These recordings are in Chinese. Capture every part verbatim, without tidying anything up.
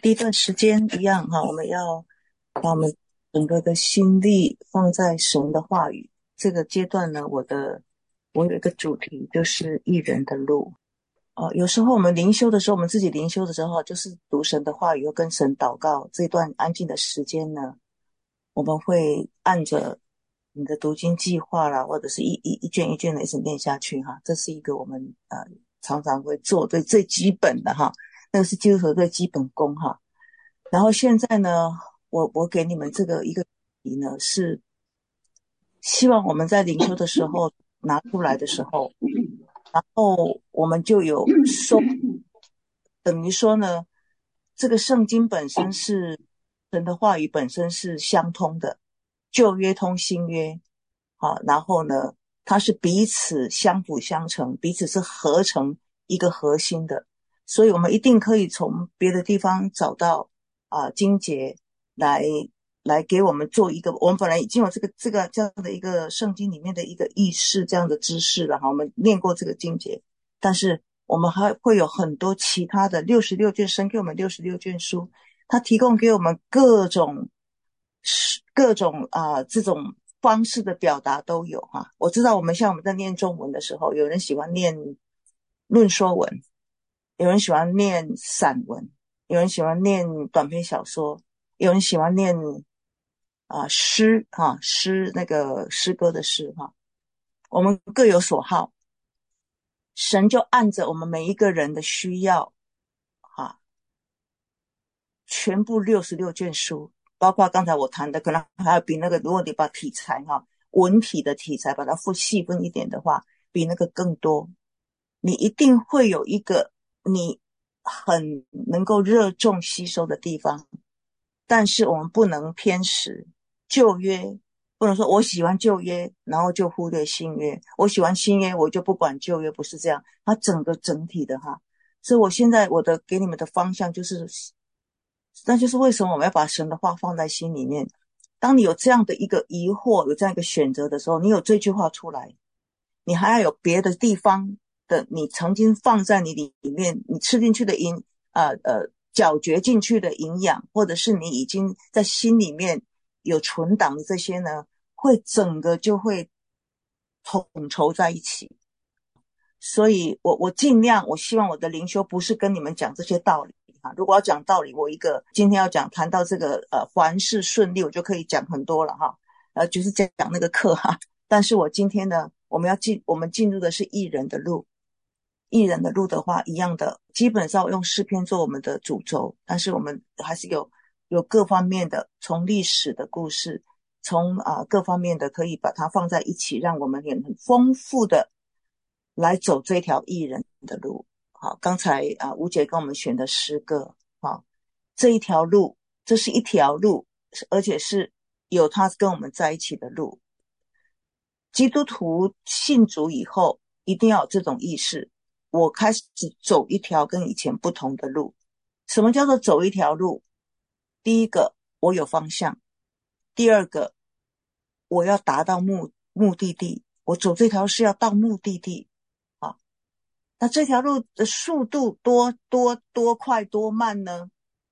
第一段时间一样哈，我们要把我们整个的心力放在神的话语。这个阶段呢，我的我有一个主题就是义人的路。呃，有时候我们灵修的时候，我们自己灵修的时候，就是读神的话语，又跟神祷告。这段安静的时间呢，我们会按着你的读经计划啦，或者是一一一卷一卷的一直念下去哈。这是一个我们呃常常会做最最基本的哈，那个是基督徒的最基本功哈。然后现在呢，我我给你们这个一个题呢，是希望我们在灵修的时候拿出来的时候，然后我们就有收，等于说呢，这个圣经本身是神的话语本身是相通的，旧约通新约，好，然后呢，它是彼此相辅相成，彼此是合成一个核心的，所以我们一定可以从别的地方找到啊、呃、经节来来给我们做一个，我们本来已经有这个这个这样的一个圣经里面的一个意识这样的知识了哈，我们念过这个经节，但是我们还会有很多其他的六十六卷，神给我们六十六卷书，它提供给我们各种各种啊、呃、这种方式的表达都有哈。我知道我们像我们在念中文的时候，有人喜欢念论说文，有人喜欢念散文，有人喜欢念短篇小说，有人喜欢念啊、呃、诗哈，诗那个诗歌的诗哈，我们各有所好，神就按着我们每一个人的需要哈，全部六十六卷书，包括刚才我谈的，可能还有比那个，如果你把题材哈文体的题材把它分细分一点的话，比那个更多。你一定会有一个你很能够热衷吸收的地方，但是我们不能偏食。旧约不能说我喜欢旧约，然后就忽略新约；我喜欢新约，我就不管旧约，不是这样。它整个整体的哈，所以我现在我的给你们的方向就是，那就是为什么我们要把神的话放在心里面。当你有这样的一个疑惑，有这样一个选择的时候，你有这句话出来，你还要有别的地方的，你曾经放在你里面，你吃进去的营，呃呃，咀嚼进去的营养，或者是你已经在心里面有存档的这些呢，会整个就会统筹在一起。所以我我尽量，我希望我的灵修不是跟你们讲这些道理啊。如果要讲道理，我一个今天要讲谈到这个呃凡事顺利，我就可以讲很多了哈，呃就是讲那个课哈。但是我今天呢，我们要进我们进入的是义人的路，义人的路的话，一样的，基本上用诗篇做我们的主轴，但是我们还是有有各方面的，从历史的故事，从啊、呃、各方面的可以把它放在一起，让我们也很丰富的来走这条义人的路。好，刚才啊、呃、吴姐跟我们选的诗歌，好，这一条路，这是一条路，而且是有他跟我们在一起的路。基督徒信主以后，一定要有这种意识，我开始走一条跟以前不同的路。什么叫做走一条路？第一个，我有方向；第二个，我要达到目目的地，我走这条是要到目的地啊。那这条路的速度多多多快多慢呢？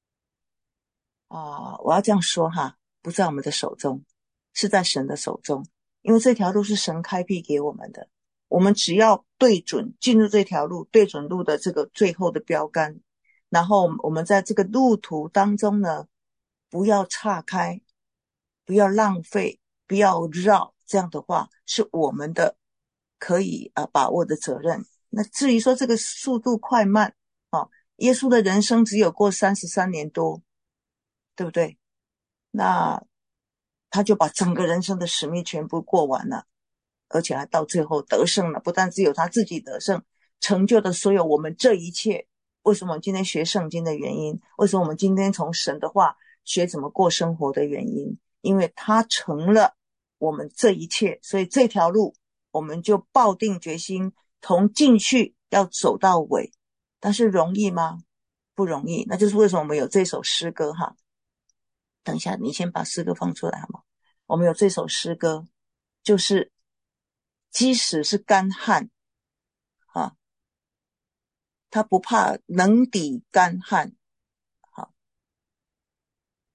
啊，我要这样说哈，不在我们的手中，是在神的手中，因为这条路是神开辟给我们的，我们只要对准进入这条路，对准路的这个最后的标杆，然后我们在这个路途当中呢，不要岔开，不要浪费，不要绕，这样的话是我们的可以啊把握的责任。那至于说这个速度快慢啊，耶稣的人生只有过三十三年多，对不对？那他就把整个人生的使命全部过完了，而且还到最后得胜了，不但只有他自己得胜，成就的所有我们这一切。为什么我们今天学圣经的原因？为什么我们今天从神的话学怎么过生活的原因？因为他成了我们这一切，所以这条路我们就抱定决心，从进去要走到尾。但是容易吗？不容易。那就是为什么我们有这首诗歌哈。等一下，你先把诗歌放出来好吗？我们有这首诗歌，就是即使是干旱啊，他不怕能抵干旱。好，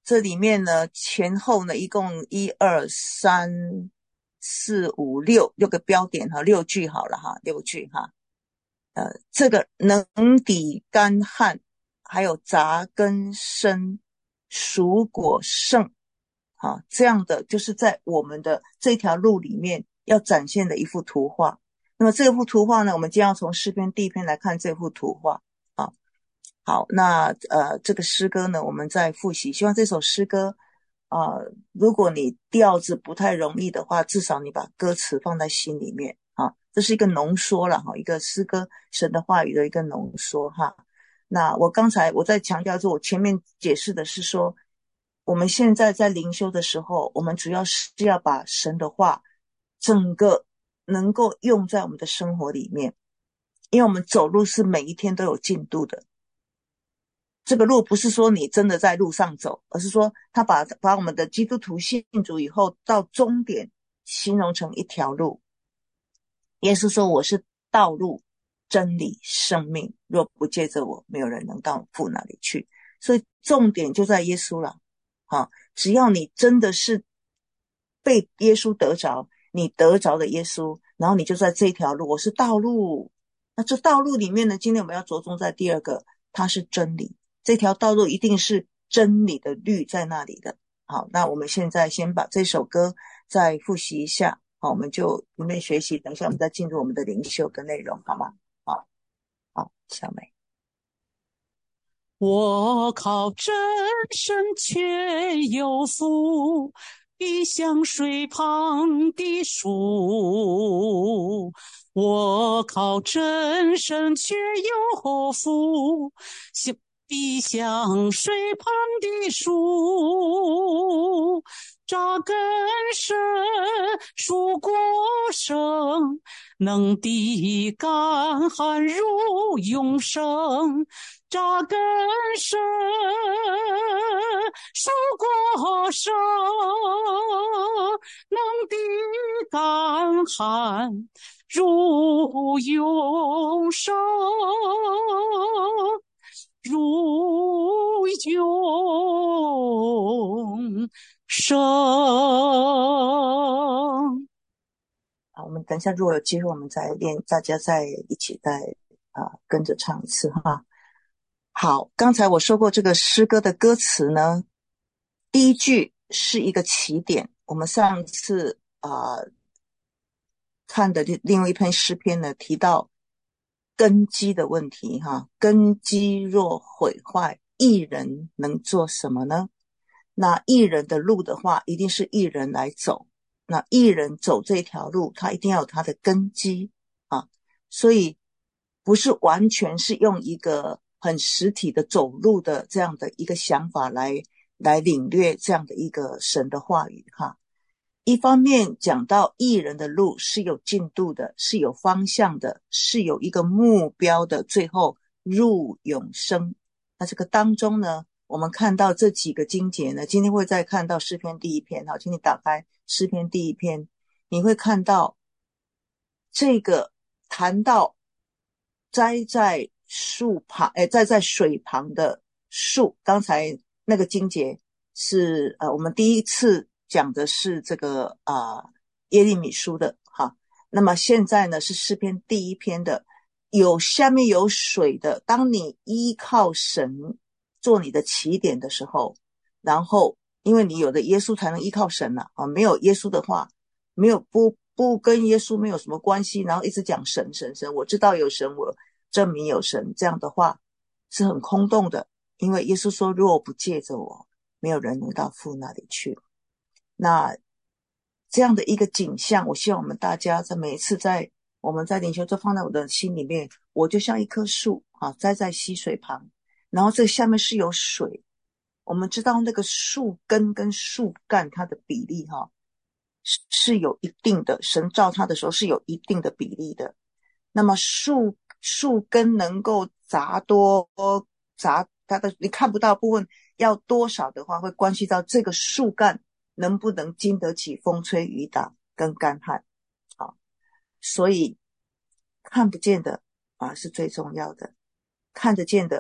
这里面呢前后呢一共一二三四五六六个标点哈，六句好了哈，六句哈。呃，这个能抵干旱，还有杂根生，熟果盛，啊，这样的就是在我们的这条路里面要展现的一幅图画。那么这幅图画呢，我们将要从诗篇第一篇来看这幅图画啊。好，那呃，这个诗歌呢，我们再复习。希望这首诗歌啊、呃，如果你调子不太容易的话，至少你把歌词放在心里面啊。这是一个浓缩了哈，一个诗歌神的话语的一个浓缩哈。那我刚才我在强调说，我前面解释的是说，我们现在在灵修的时候，我们主要是要把神的话整个能够用在我们的生活里面，因为我们走路是每一天都有进度的。这个路不是说你真的在路上走，而是说他把把我们的基督徒信主以后到终点形容成一条路。耶稣说我是道路真理生命，若不借着我，没有人能到父那里去。所以重点就在耶稣了啊！只要你真的是被耶稣得着，你得着的耶稣，然后你就在这条路，我是道路。那这道路里面呢，今天我们要着重在第二个，它是真理。这条道路一定是真理的律在那里的。好，那我们现在先把这首歌再复习一下，好，我们就里面学习，等一下我们再进入我们的灵修的内容，好吗？好，好，小美。 我靠真神却有福，必像水旁的树。我靠真神却有福，必像水旁的树，扎根深，树果生，能抵干旱如永生。扎根深，树果生，能抵干旱如永生，如永生。 好，我们等一下如果有机会，我们再练，大家再一起再啊、呃、跟着唱一次哈。好，刚才我说过这个诗歌的歌词呢，第一句是一个起点。我们上次啊、呃、看的另外一篇诗篇呢，提到根基的问题哈，根基若毁坏，义人能做什么呢？那义人的路的话，一定是义人来走。那义人走这条路，他一定要有他的根基啊，所以不是完全是用一个很实体的走路的这样的一个想法来来领略这样的一个神的话语哈。一方面讲到义人的路是有进度的，是有方向的，是有一个目标的，最后入永生。那这个当中呢，我们看到这几个经节呢，今天会再看到诗篇第一篇，好，请你打开诗篇第一篇，你会看到这个谈到栽在树旁，诶，栽在水旁的树。刚才那个经节是呃，我们第一次讲的是这个啊、呃、耶利米书的哈。那么现在呢是诗篇第一篇的，有下面有水的。当你依靠神做你的起点的时候，然后因为你有了耶稣才能依靠神了啊，没有耶稣的话，没有不不跟耶稣没有什么关系，然后一直讲神神神，我知道有神，我证明有神，这样的话是很空洞的。因为耶稣说，若不借着我，没有人能到父那里去。那这样的一个景象，我希望我们大家在每一次在我们在灵修，就放在我的心里面，我就像一棵树啊，栽在溪水旁，然后这下面是有水。我们知道那个树根跟树干它的比例哈，是有一定的，神造它的时候是有一定的比例的。那么树树根能够砸多砸它的你看不到部分要多少的话，会关系到这个树干能不能经得起风吹雨打跟干旱。好，所以看不见的啊是最重要的，看得见的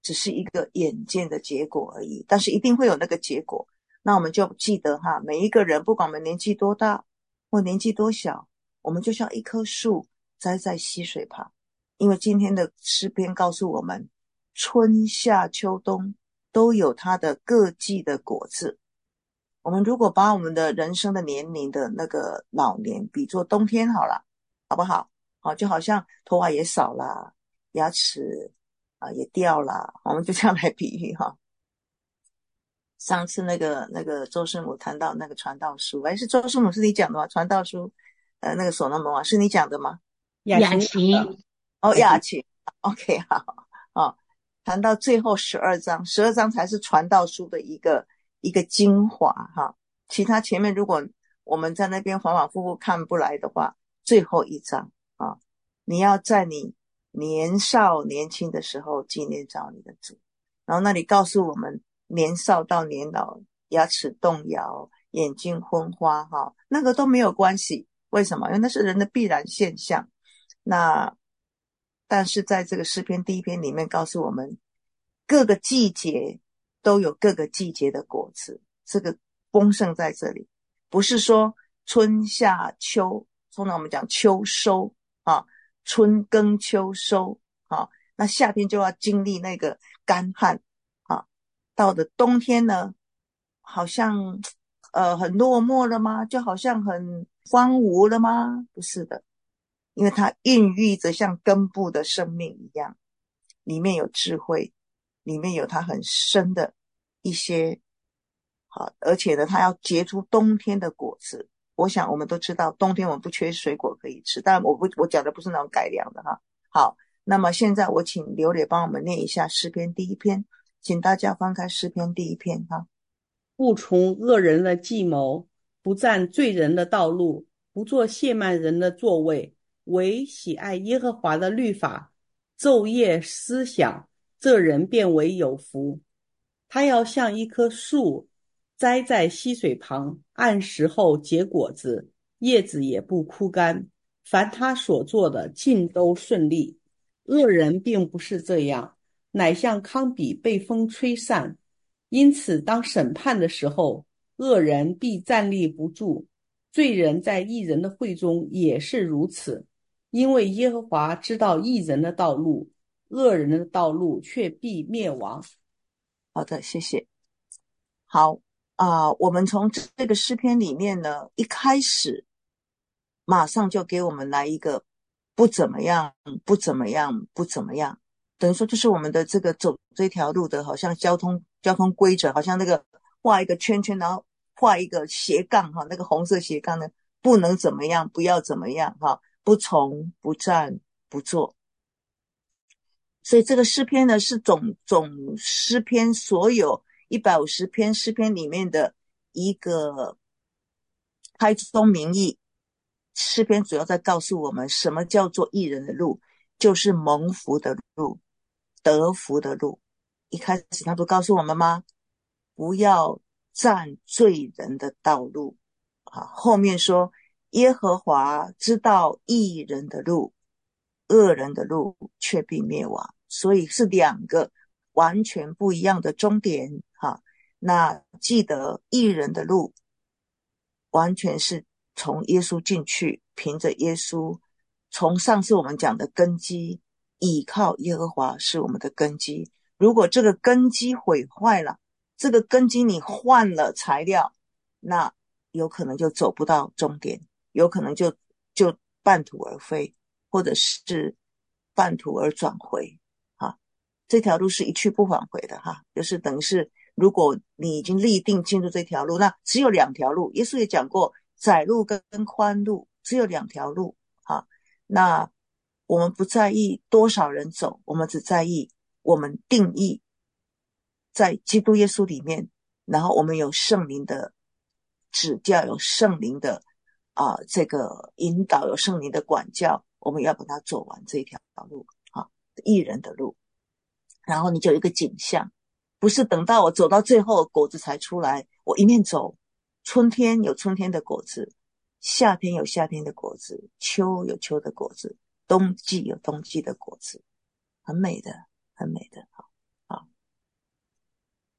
只是一个眼见的结果而已，但是一定会有那个结果。那我们就记得哈，每一个人不管我们年纪多大或年纪多小，我们就像一棵树栽在溪水旁。因为今天的诗篇告诉我们，春夏秋冬都有它的各季的果子。我们如果把我们的人生的年龄的那个老年比作冬天好了，好不好？好，就好像头发也少了，牙齿啊也掉了，我们就这样来比喻哈。上次那个那个周师母谈到那个传道书，哎，是周师母是你讲的吗？传道书，呃，那个所罗门王是你讲的吗？ 雅琪， 哦，雅琪 ，OK， 好，哦，谈到最后十二章，十二章才是传道书的一个一个精华哈。其他前面如果我们在那边反反复复看不来的话，最后一章啊，你要在你年少年轻的时候纪念着你的主，然后那里告诉我们，年少到年老，牙齿动摇，眼睛昏花哈，那个都没有关系。为什么？因为那是人的必然现象。那但是在这个诗篇第一篇里面告诉我们，各个季节都有各个季节的果子，这个丰盛在这里，不是说春夏秋，通常我们讲秋收啊，春耕秋收啊，那夏天就要经历那个干旱啊，到了冬天呢，好像呃很落寞了吗？就好像很荒芜了吗？不是的，因为它孕育着像根部的生命一样，里面有智慧，里面有它很深的一些好，而且呢它要结出冬天的果子。我想我们都知道冬天我们不缺水果可以吃，但我不我讲的不是那种改良的哈。好，那么现在我请刘磊帮我们念一下诗篇第一篇，请大家翻开诗篇第一篇哈。 不从恶人的计谋，不占罪人的道路，不做亵慢人的座位，唯喜爱耶和华的律法，昼夜思想，这人便为有福。他要像一棵树栽在溪水旁，按时候结果子，叶子也不枯干，凡他所做的尽都顺利。恶人并不是这样，乃像糠秕被风吹散。因此当审判的时候，恶人必站立不住，罪人在义人的会中也是如此。因为耶和华知道义人的道路，恶人的道路却必灭亡。 好的，谢谢。好啊、呃，我们从这个诗篇里面呢，一开始马上就给我们来一个不怎么样，不怎么样，不怎么样，等于说就是我们的这个走这条路的，好像交通交通规则，好像那个画一个圈圈，然后画一个斜杠哈，那个红色斜杠呢，不能怎么样，不要怎么样哈，不从，不站，不坐。所以这个诗篇呢，是总总诗篇所有一百五十篇诗篇里面的一个开宗明义。诗篇主要在告诉我们，什么叫做义人的路，就是蒙福的路，得福的路。一开始他不告诉我们吗？不要占罪人的道路啊。后面说，耶和华知道义人的路，恶人的路却必灭亡。所以是两个完全不一样的终点哈。那记得义人的路完全是从耶稣进去，凭着耶稣，从上次我们讲的根基，倚靠耶和华是我们的根基。如果这个根基毁坏了，这个根基你换了材料，那有可能就走不到终点，有可能就就半途而废，或者是半途而转回啊。这条路是一去不返回的哈，就是等于是如果你已经立定进入这条路，那只有两条路。耶稣也讲过，窄路跟宽路只有两条路哈。那我们不在意多少人走，我们只在意我们定义在基督耶稣里面，然后我们有圣灵的指教，有圣灵的啊、呃、这个引导，有圣灵的管教，我们要把它走完这一条路啊，义人的路。然后你就有一个景象，不是等到我走到最后果子才出来，我一面走，春天有春天的果子，夏天有夏天的果子，秋有秋的果子，冬季有冬季的果子，很美的，很美的。好，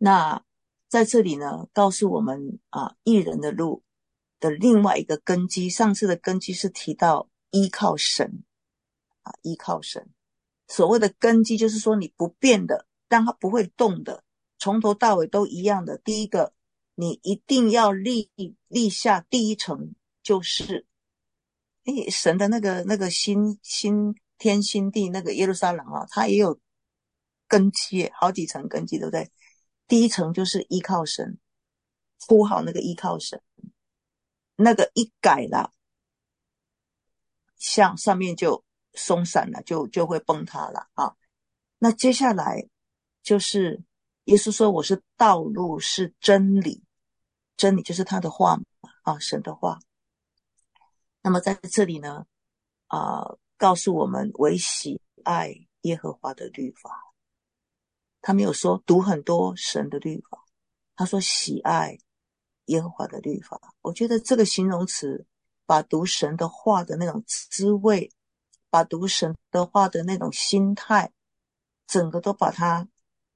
那在这里呢，告诉我们啊，义人的路的另外一个根基，上次的根基是提到依靠神啊，依靠神。所谓的根基就是说你不变的，让它不会动的，从头到尾都一样的。第一个，你一定要立立下第一层，就是诶神的那个那个新新天新地那个耶路撒冷啊，它也有根基，好几层根基，对不对？第一层就是依靠神，铺好那个依靠神，那个一改了，像上面就松散了，就就会崩塌了啊。那接下来就是耶稣说我是道路是真理，真理就是他的话啊，神的话。那么在这里呢啊、呃，告诉我们为喜爱耶和华的律法，他没有说读很多神的律法，他说喜爱耶和华的律法。我觉得这个形容词把读神的话的那种滋味，把读神的话的那种心态，整个都把它，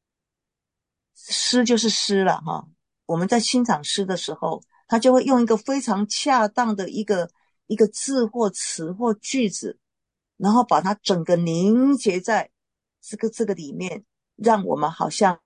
诗就是诗了哈。我们在欣赏诗的时候，他就会用一个非常恰当的一个一个字或词或句子，然后把它整个凝结在这个这个里面，让我们好像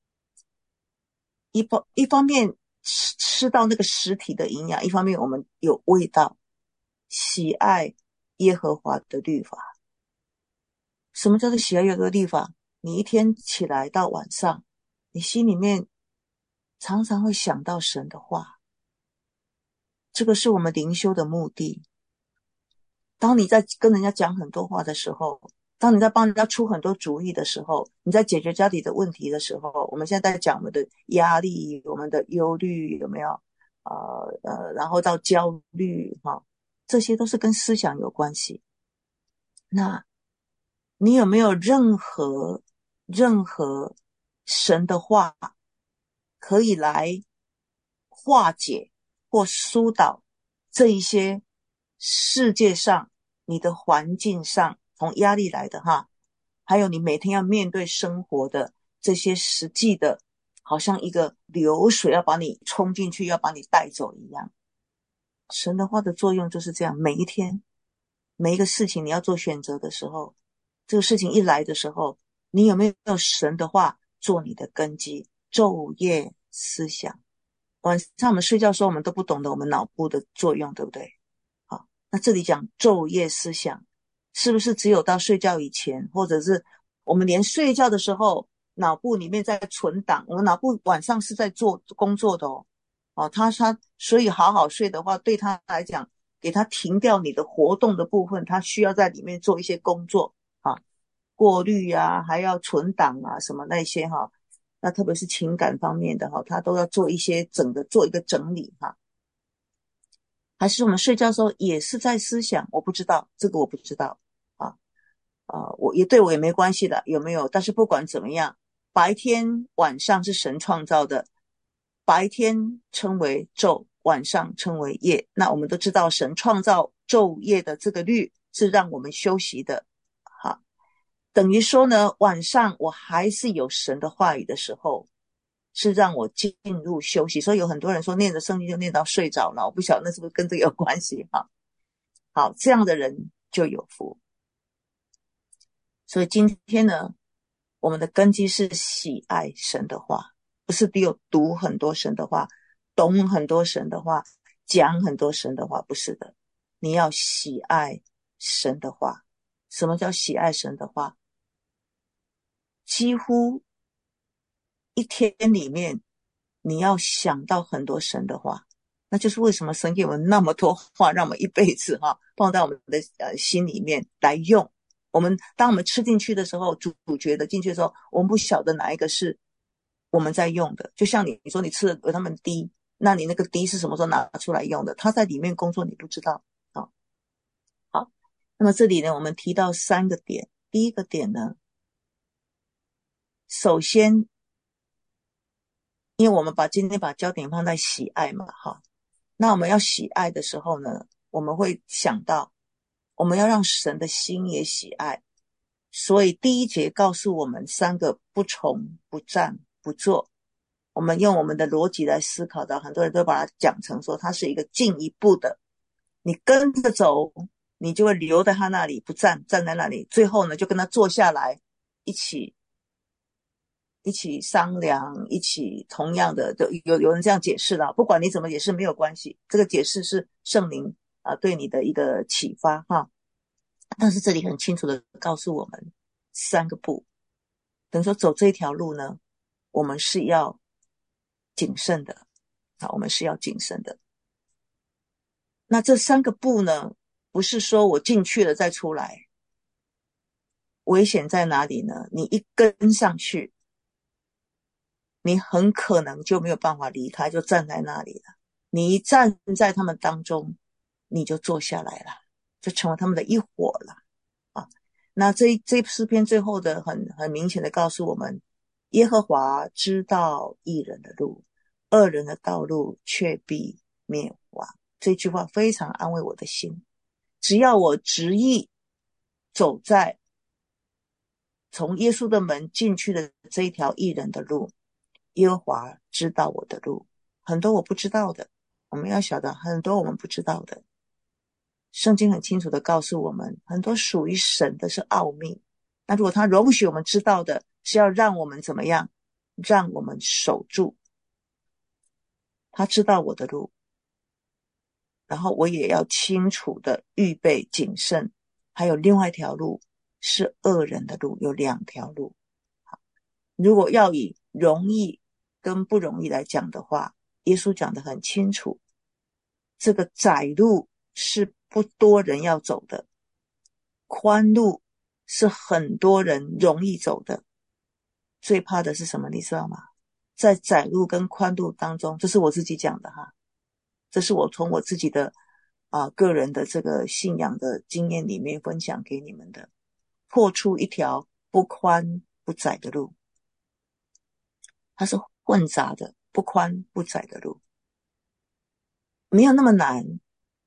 一方一方面吃吃到那个实体的营养，一方面我们有味道，喜爱耶和华的律法。什么叫做喜爱耶和华的律法？你一天起来到晚上，你心里面常常会想到神的话，这个是我们灵修的目的。当你在跟人家讲很多话的时候，当你在帮人家出很多主意的时候，你在解决家里的问题的时候，我们现在在讲我们的压力，我们的忧虑有没有呃呃，然后到焦虑哈，这些都是跟思想有关系。那你有没有任何任何神的话可以来化解或疏导这一些世界上你的环境上从压力来的哈，还有你每天要面对生活的这些实际的，好像一个流水要把你冲进去，要把你带走一样。神的话的作用就是这样，每一天每一个事情你要做选择的时候，这个事情一来的时候，你有没有神的话做你的根基，昼夜思想。晚上我们睡觉的时候，我们都不懂得我们脑部的作用，对不对？好，那这里讲昼夜思想，是不是只有到睡觉以前，或者是我们连睡觉的时候脑部里面在存档，我们脑部晚上是在做工作的哦。哦，他他所以好好睡的话，对他来讲，给他停掉你的活动的部分，他需要在里面做一些工作啊，过滤啊，还要存档啊，什么那些哈。那特别是情感方面的哈，他都要做一些整个做一个整理哈。还是我们睡觉的时候也是在思想，我不知道，这个我不知道啊啊，我也对我也没关系的，有没有？但是不管怎么样，白天晚上是神创造的，白天称为昼，晚上称为夜。那我们都知道，神创造昼夜的这个律是让我们休息的。好，等于说呢，晚上我还是有神的话语的时候，是让我进入休息。所以有很多人说念着圣经就念到睡着了，我不晓得那是不是跟这个有关系哈。好，这样的人就有福。所以今天呢，我们的根基是喜爱神的话，不是只有读很多神的话，懂很多神的话，讲很多神的话，不是的。你要喜爱神的话。什么叫喜爱神的话？几乎一天里面你要想到很多神的话，那就是为什么神给我们那么多话，让我们一辈子哈放在我们的呃心里面来用。我们当我们吃进去的时候，主主觉得进去的时候，我们不晓得哪一个是我们在用的。就像你你说你吃了有他们滴，那你那个滴是什么时候拿出来用的？它在里面工作你不知道啊。好，那么这里呢，我们提到三个点。第一个点呢，首先，因为我们把今天把焦点放在喜爱嘛，哈，那我们要喜爱的时候呢，我们会想到我们要让神的心也喜爱。所以第一节告诉我们三个不从、不战、不做。 我们用我们的逻辑来思考的，很多人都把它讲成说它是一个进一步的，你跟着走，你就会留在他那里不站，站在那里，最后呢就跟他坐下来，一起一起商量，一起同样的，有有人这样解释了，不管你怎么解释没有关系，这个解释是圣灵啊对你的一个启发哈。但是这里很清楚的告诉我们三个步，等于说走这一条路呢，我们是要谨慎的啊，我们是要谨慎的。那这三个步呢，不是说我进去了再出来，危险在哪里呢？你一跟上去，你很可能就没有办法离开，就站在那里了。你一站在他们当中，你就坐下来了，就成为他们的一伙了啊。那这这诗篇最后的很很明显的告诉我们，耶和华知道义人的路，恶人的道路却必灭亡。这句话非常安慰我的心。只要我执意走在从耶稣的门进去的这一条义人的路，耶和华知道我的路，很多我不知道的，我们要晓得很多我们不知道的。圣经很清楚的告诉我们，很多属于神的是奥秘，那如果他容许我们知道的，是要让我们怎么样？让我们守住。他知道我的路，然后我也要清楚的预备谨慎。还有另外一条路是恶人的路，有两条路。如果要以容易跟不容易来讲的话，耶稣讲得很清楚，这个窄路是不多人要走的，宽路是很多人容易走的。最怕的是什么你知道吗？在窄路跟宽路当中，这是我自己讲的哈，这是我从我自己的啊个人的这个信仰的经验里面分享给你们的，破出一条不宽不窄的路，它是混杂的，不宽不窄的路，没有那么难，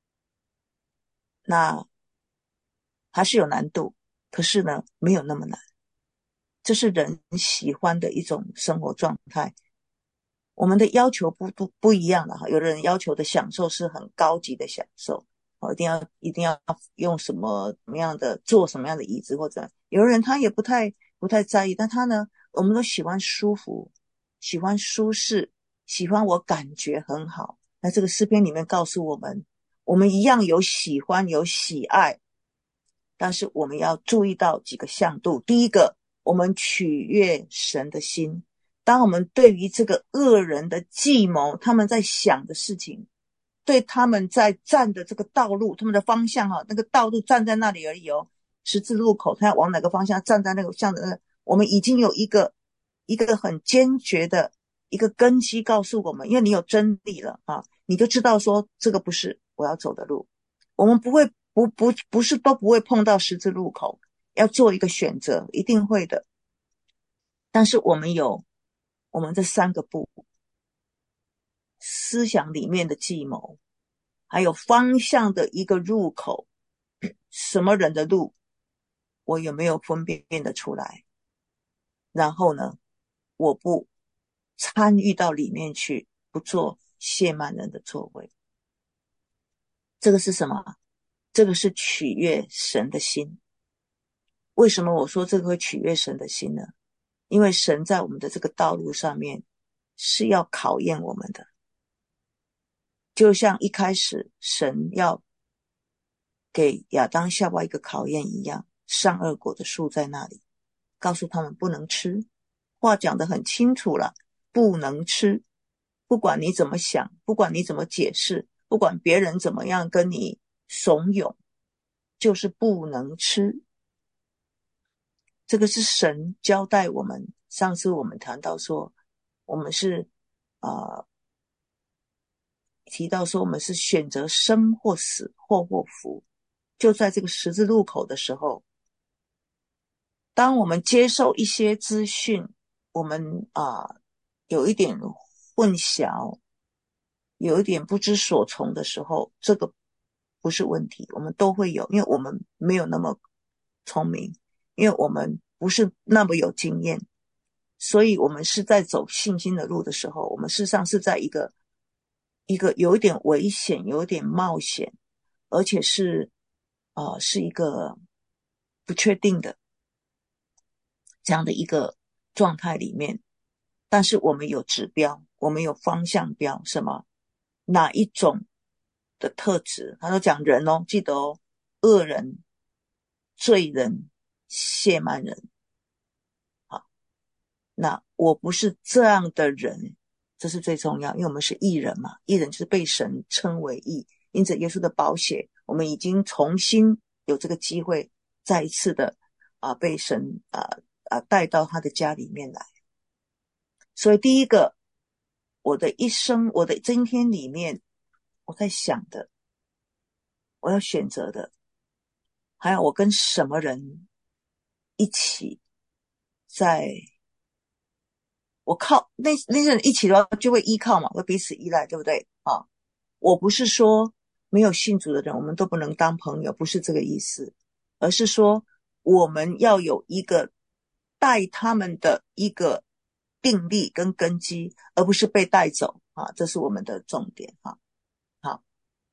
那还是有难度，可是呢没有那么难，这是人喜欢的一种生活状态。我们的要求不不不一样了哈，有的人要求的享受是很高级的享受，一定要一定要用什么什么样的坐什么样的椅子或者有的人他也不太不太在意，但他呢，我们都喜欢舒服，喜欢舒适，喜欢我感觉很好。那这个诗篇里面告诉我们，我们一样有喜欢有喜爱，但是我们要注意到几个向度。第一个，我们取悦神的心。当我们对于这个恶人的计谋，他们在想的事情，对他们在站的这个道路，他们的方向哈，那个道路站在那里而已哦，十字路口他要往哪个方向站在那个向的那个，我们已经有一个一个很坚决的一个根基告诉我们，因为你有真理了啊，你就知道说这个不是我要走的路。我们不会不不不是都不会碰到十字路口，要做一个选择，一定会的。但是我们有我们这三个步，思想里面的计谋，还有方向的一个入口，什么人的路我有没有分辨得出来，然后呢我不参与到里面去，不做亵慢人的作为。这个是什么？这个是取悦神的心。为什么我说这个会取悦神的心呢？因为神在我们的这个道路上面是要考验我们的，就像一开始神要给亚当夏娃一个考验一样，善恶果的树在那里，告诉他们不能吃，话讲得很清楚了，不能吃，不管你怎么想，不管你怎么解释，不管别人怎么样跟你怂恿，就是不能吃。这个是神交代我们，上次我们谈到说我们是呃提到说我们是选择生或死祸或福，就在这个十字路口的时候，当我们接受一些资讯，我们啊、呃、有一点混淆，有一点不知所从的时候，这个不是问题，我们都会有，因为我们没有那么聪明，因为我们不是那么有经验， 所以我们是在走信心的路的时候，我们事实上是在一个一个有一点危险，有一点冒险，而且是呃是一个不确定的这样的一个状态里面。但是我们有指标，我们有方向标，什么？哪一种的特质？他都讲人哦，记得哦，恶人、罪人、亵慢人。好，那我不是这样的人，这是最重要，因为我们是义人嘛，义人就是被神称为义，因此耶稣的宝血，我们已经重新有这个机会，再一次的啊、呃、被神啊啊、呃呃、带到他的家里面来。所以第一个，我的一生，我的今天里面，我在想的，我要选择的，还有我跟什么人一起在，我靠那那些人一起的话，就会依靠嘛，会彼此依赖，对不对啊？我不是说没有信主的人我们都不能当朋友，不是这个意思，而是说我们要有一个带他们的一个定力跟根基，而不是被带走啊，这是我们的重点啊。好，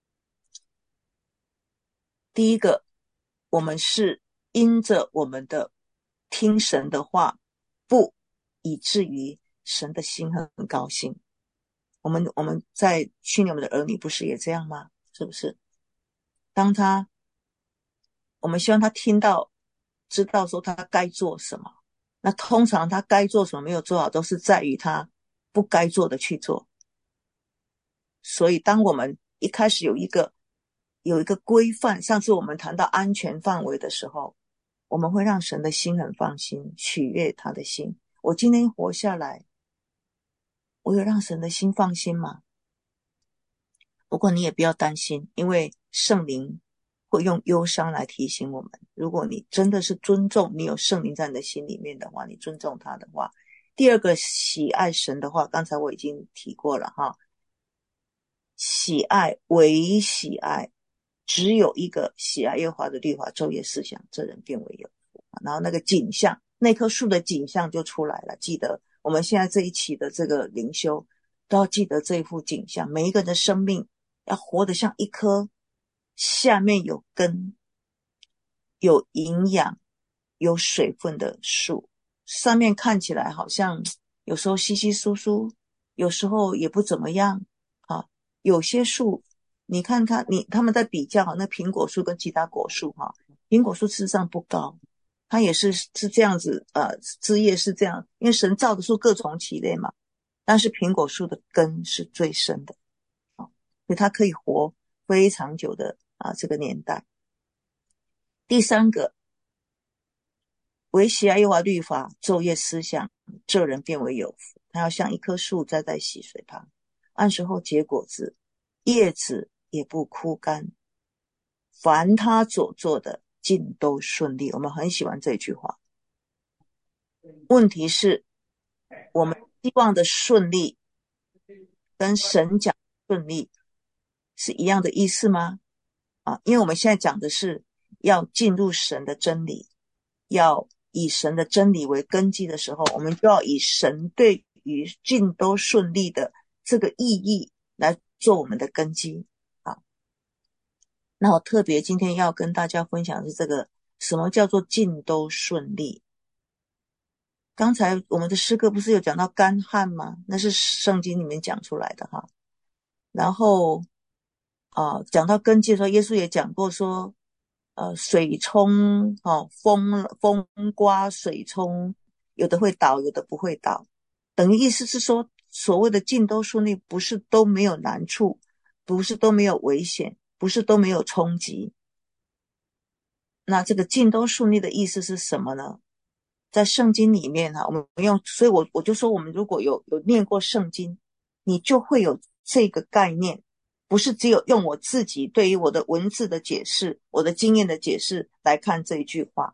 第一个，我们是因着我们的听神的话，不以至于神的心很高兴。我们我们在训练我们的儿女，不是也这样吗？是不是？当他，我们希望他听到，知道说他该做什么。那通常他该做什么没有做好，都是在于他不该做的去做。所以当我们一开始有一个有一个规范，上次我们谈到安全范围的时候，我们会让神的心很放心，取悦他的心。我今天活下来，我有让神的心放心吗？不过你也不要担心，因为圣灵会用忧伤来提醒我们。如果你真的是尊重，你有圣灵在你的心里面的话，你尊重他的话。第二个，喜爱神的话，刚才我已经提过了哈，喜爱唯喜爱，只有一个喜爱耶和华的律法，昼夜思想，这人便为有福。然后那个景象，那棵树的景象就出来了。记得我们现在这一期的这个灵修，都要记得这一幅景象。每一个人的生命要活得像一棵下面有根、有营养、有水分的树，上面看起来好像有时候稀稀疏疏，有时候也不怎么样啊。有些树你看它，你他们在比较那苹果树跟其他果树哈，苹果树事实上不高，它也是是这样子，呃，枝叶是这样，因为神造的树各从其类嘛。但是苹果树的根是最深的，啊，所以它可以活非常久的啊这个年代。第三个，唯喜爱耶和华律法，昼夜思想，这人便为有福。他要像一棵树栽在溪水旁，按时候结果子，叶子也不枯干，凡他所做的尽都顺利。我们很喜欢这句话。问题是我们希望的顺利跟神讲顺利是一样的意思吗？啊，因为我们现在讲的是要进入神的真理，要以神的真理为根基的时候，我们就要以神对于尽都顺利的这个意义来做我们的根基啊。那我特别今天要跟大家分享的是这个，什么叫做尽都顺利？刚才我们的诗歌不是有讲到干旱吗？那是圣经里面讲出来的哈。然后啊，讲到根基的时候，耶稣也讲过说，呃，水冲，哦，风风刮水冲，有的会倒，有的不会倒。等于意思是说，所谓的尽都顺利，不是都没有难处，不是都没有危险，不是都没有冲击。那这个尽都顺利的意思是什么呢？在圣经里面哈，我们用，所以我我就说，我们如果有有念过圣经，你就会有这个概念，不是只有用我自己对于我的文字的解释，我的经验的解释来看这一句话。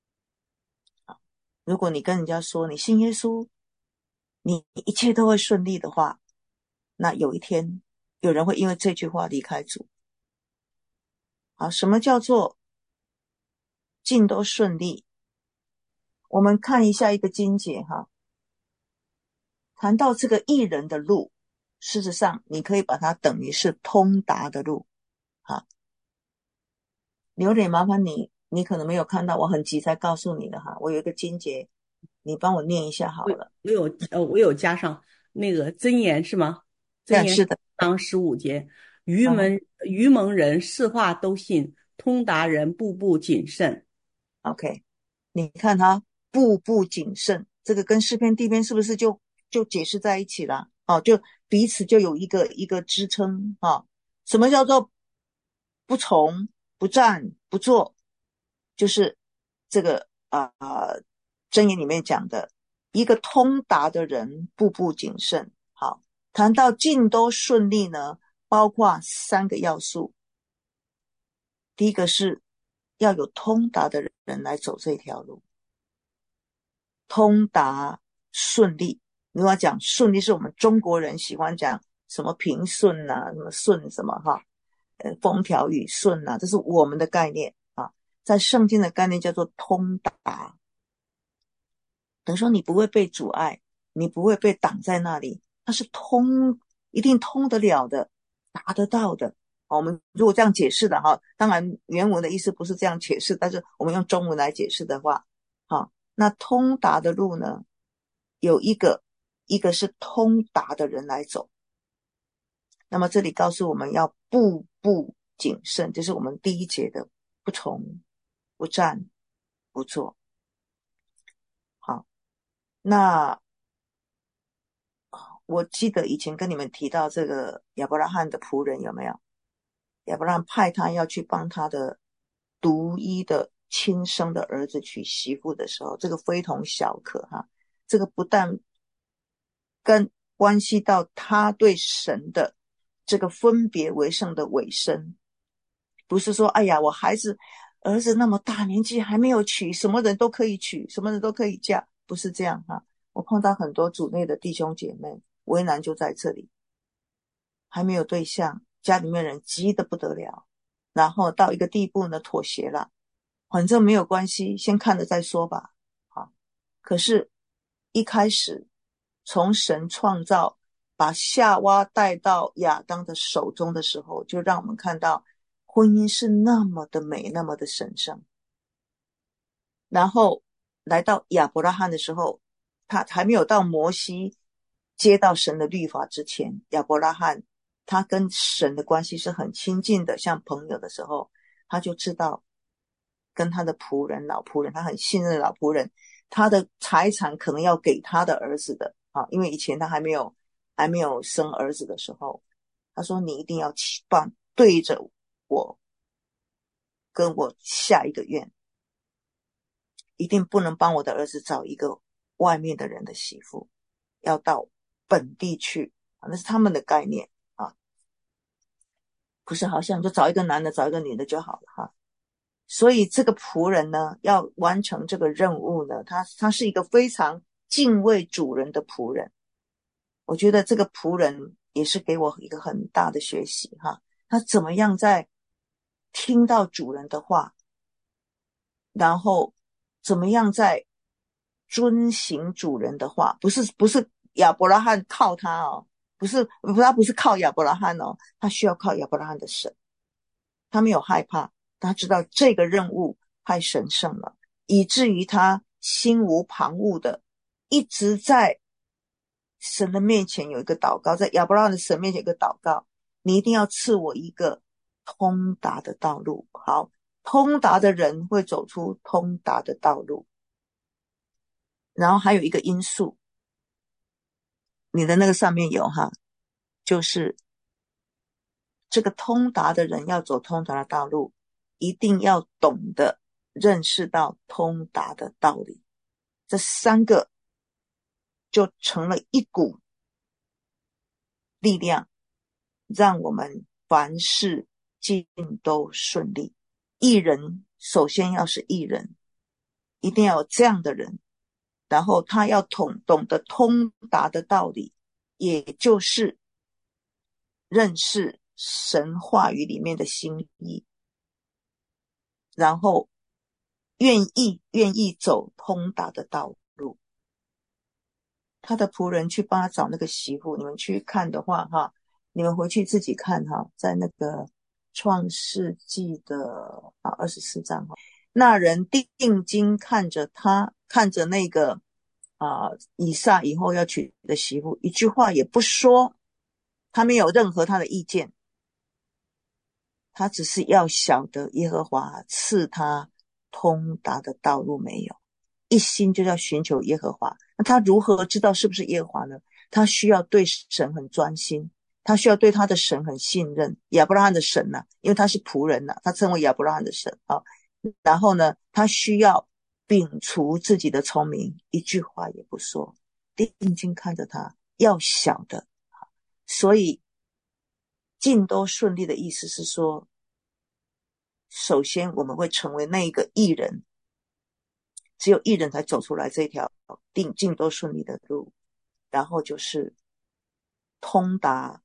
如果你跟人家说你信耶稣，你一切都会顺利的话，那有一天有人会因为这句话离开主。好，什么叫做尽都顺利？我们看一下一个经节哈， 谈到这个义人的路，事实上你可以把它等于是通达的路。好，有点麻烦你，你可能没有看到，我很急才告诉你的哈。我有一个经节，你帮我念一下好了。 我有呃，我有加上那个箴言是吗？箴言对，是的。 当十五节，愚嗯蒙愚蒙人是话都信，通达人步步谨慎。 ，OK，你看他步步谨慎，这个跟诗篇第一篇是不是就就解释在一起了？哦，就彼此就有一个一个支撑啊。什么叫做不从、不战、不做？就是这个啊、呃、箴言里面讲的，一个通达的人步步谨慎。好，谈到尽都顺利呢，包括三个要素。第一个是要有通达的人来走这条路，通达顺利。你要讲顺利，是我们中国人喜欢讲什么平顺啊，什么顺什么哈，呃，风调雨顺啊，这是我们的概念啊。在圣经的概念叫做通达，等于说你不会被阻碍，你不会被挡在那里，它是通，一定通得了的，达得到的。我们如果这样解释的哈，当然原文的意思不是这样解释，但是我们用中文来解释的话，好，那通达的路呢，有一个，一个是通达的人来走。那么这里告诉我们要步步谨慎，这是我们第一节的不从、不战、不做。好，那我记得以前跟你们提到这个亚伯拉罕的仆人有没有？亚伯拉罕派他要去帮他的独一的亲生的儿子娶媳妇的时候，这个非同小可哈。这个不但跟关系到他对神的这个分别为圣的委身，不是说哎呀我孩子儿子那么大年纪还没有娶，什么人都可以娶，什么人都可以嫁，不是这样哈。我碰到很多主内的弟兄姐妹，为难就在这里，还没有对象，家里面人急得不得了，然后到一个地步呢妥协了，反正没有关系，先看了再说吧。好，可是一开始从神创造把夏娃带到亚当的手中的时候，就让我们看到婚姻是那么的美，那么的神圣。然后来到亚伯拉罕的时候，他还没有到摩西接到神的律法之前，亚伯拉罕他跟神的关系是很亲近的，像朋友的时候，他就知道跟他的仆人老仆人，他很信任的老仆人，他的财产可能要给他的儿子的啊，因为以前他还没有还没有生儿子的时候，他说你一定要帮对着我跟我下一个愿，一定不能帮我的儿子找一个外面的人的媳妇，要到本地去，那是他们的概念啊，不是好像就找一个男的找一个女的就好了哈。所以这个仆人呢，要完成这个任务呢，他他是一个非常敬畏主人的仆人。我觉得这个仆人也是给我一个很大的学习哈，他怎么样在听到主人的话，然后怎么样在遵行主人的话，不是不是亚伯拉罕靠他哦，不是不是他不是靠亚伯拉罕哦，他需要靠亚伯拉罕的神，他没有害怕，他知道这个任务太神圣了，以至于他心无旁骛的一直在神的面前有一个祷告，在亚伯拉罕的神面前有一个祷告，你一定要赐我一个通达的道路。好，通达的人会走出通达的道路。然后还有一个因素，你的那个上面有哈，就是这个通达的人要走通达的道路，一定要懂得认识到通达的道理。这三个就成了一股力量，让我们凡事尽都顺利。义人首先要是义人，一定要有这样的人，然后他要懂懂得通达的道理，也就是认识神话语里面的心意，然后愿意愿意走通达的道路。 他的仆人去帮他找那个媳妇，你们去看的话哈，你们回去自己看哈，在那个创世纪的啊二十四章哈，那人定睛看着他，看着那个啊以撒以后要娶的媳妇，一句话也不说，他没有任何他的意见，他只是要晓得耶和华赐他通达的道路没有，一心就要寻求耶和华。那他如何知道是不是耶和华呢？他需要对神很专心，他需要对他的神很信任，亚伯拉罕的神啊，因为他是仆人啊，他称为亚伯拉罕的神啊。然后呢，他需要摒除自己的聪明，一句话也不说，定睛看着他，要晓得。所以尽都顺利的意思是说，首先我们会成为那一个义人，只有义人才走出来这条定尽都顺利的路，然后就是通达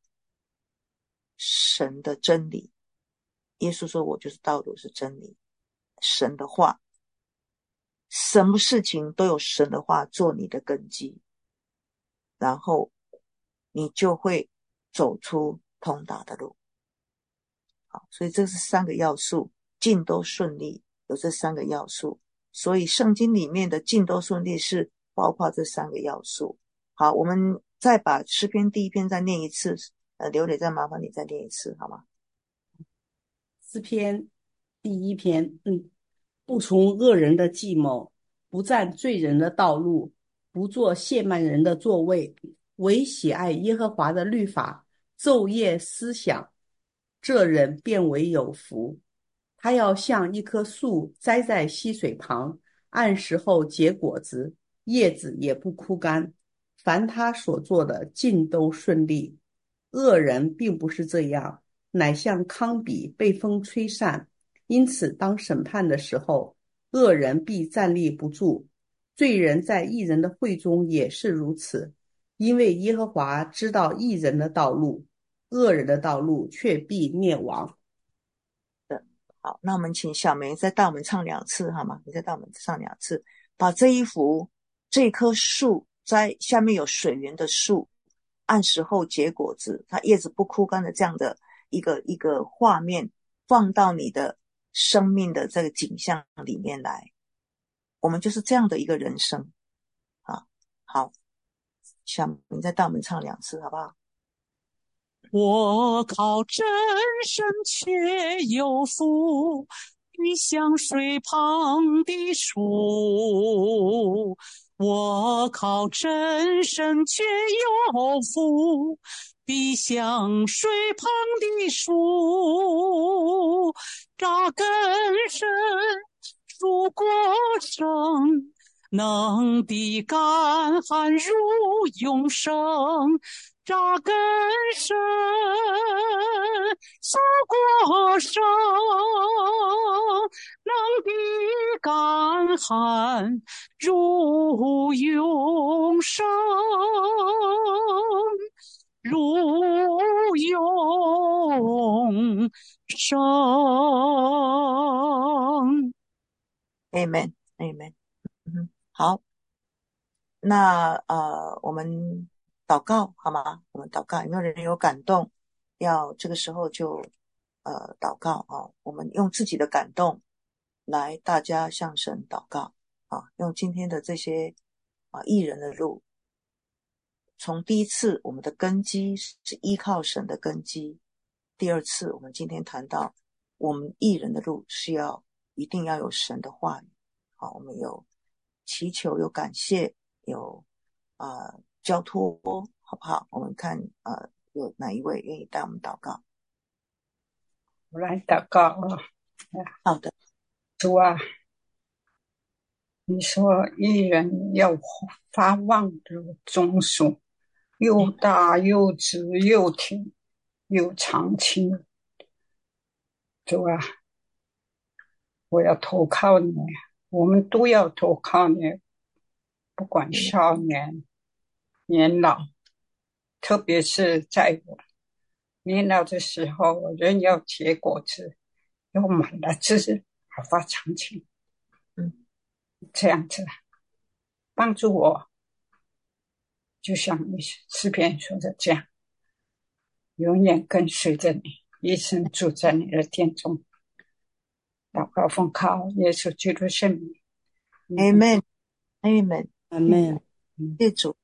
神的真理。耶稣说我就是道路是真理，神的话，什么事情都有神的话做你的根基，然后你就会走出通达的路。好，所以这是三个要素，尽都顺利有这三个要素，所以圣经里面的尽都顺利是包括这三个要素。好，我们再把诗篇第一篇再念一次，呃，刘磊再麻烦你再念一次好吗？ 诗篇第一篇，嗯，不从恶人的计谋，不占罪人的道路，不做亵慢人的座位，唯喜爱耶和华的律法，昼夜思想，这人便为有福。他要像一棵树栽在溪水旁，按时候结果子，叶子也不枯干，凡他所做的尽都顺利。恶人并不是这样，乃像糠秕被风吹散，因此当审判的时候，恶人必站立不住。罪人在义人的会中也是如此，因为耶和华知道义人的道路，恶人的道路却必灭亡。 好，那我们请小梅再带我们唱两次好吗？你再带我们唱两次，把这一幅这棵树在下面有水源的树，按时候结果子，它叶子不枯干的这样的一个一个画面，放到你的生命的这个景象里面来。我们就是这样的一个人生啊。好，小梅再带我们唱两次好不好？ 我靠真神却有福，比像水旁的树。我靠真神却有福，比像水旁的树。扎根深，树果生，能抵干旱如永生。扎根深，树果生，能抵干旱如永生，如永生。 Amen Amen、嗯、好，那呃我们祷告好吗？我们祷告，有没有人有感动要这个时候就呃祷告啊？我们用自己的感动来大家向神祷告啊，用今天的这些啊义人的路，从第一次我们的根基是依靠神的根基，第二次我们今天谈到我们义人的路是要一定要有神的话语。好，我们有祈求，有感谢，有啊、呃、交托，好不好？我们看呃有哪一位愿意带我们祷告？ 我来祷告啊！ 好的， 主啊，你说一人要发旺如棕树，又大又直又挺又长青。主啊，我要投靠你，我们都要投靠你，不管少年年老，特别是在我年老的时候，人要结果子，要满了枝，好发长青。 嗯， 这样子帮助我就像你诗篇说的这样，永远跟随着你，一生住在你的殿中。祷告奉靠耶稣基督圣名。 Amen Amen。 阿门。 谢谢主。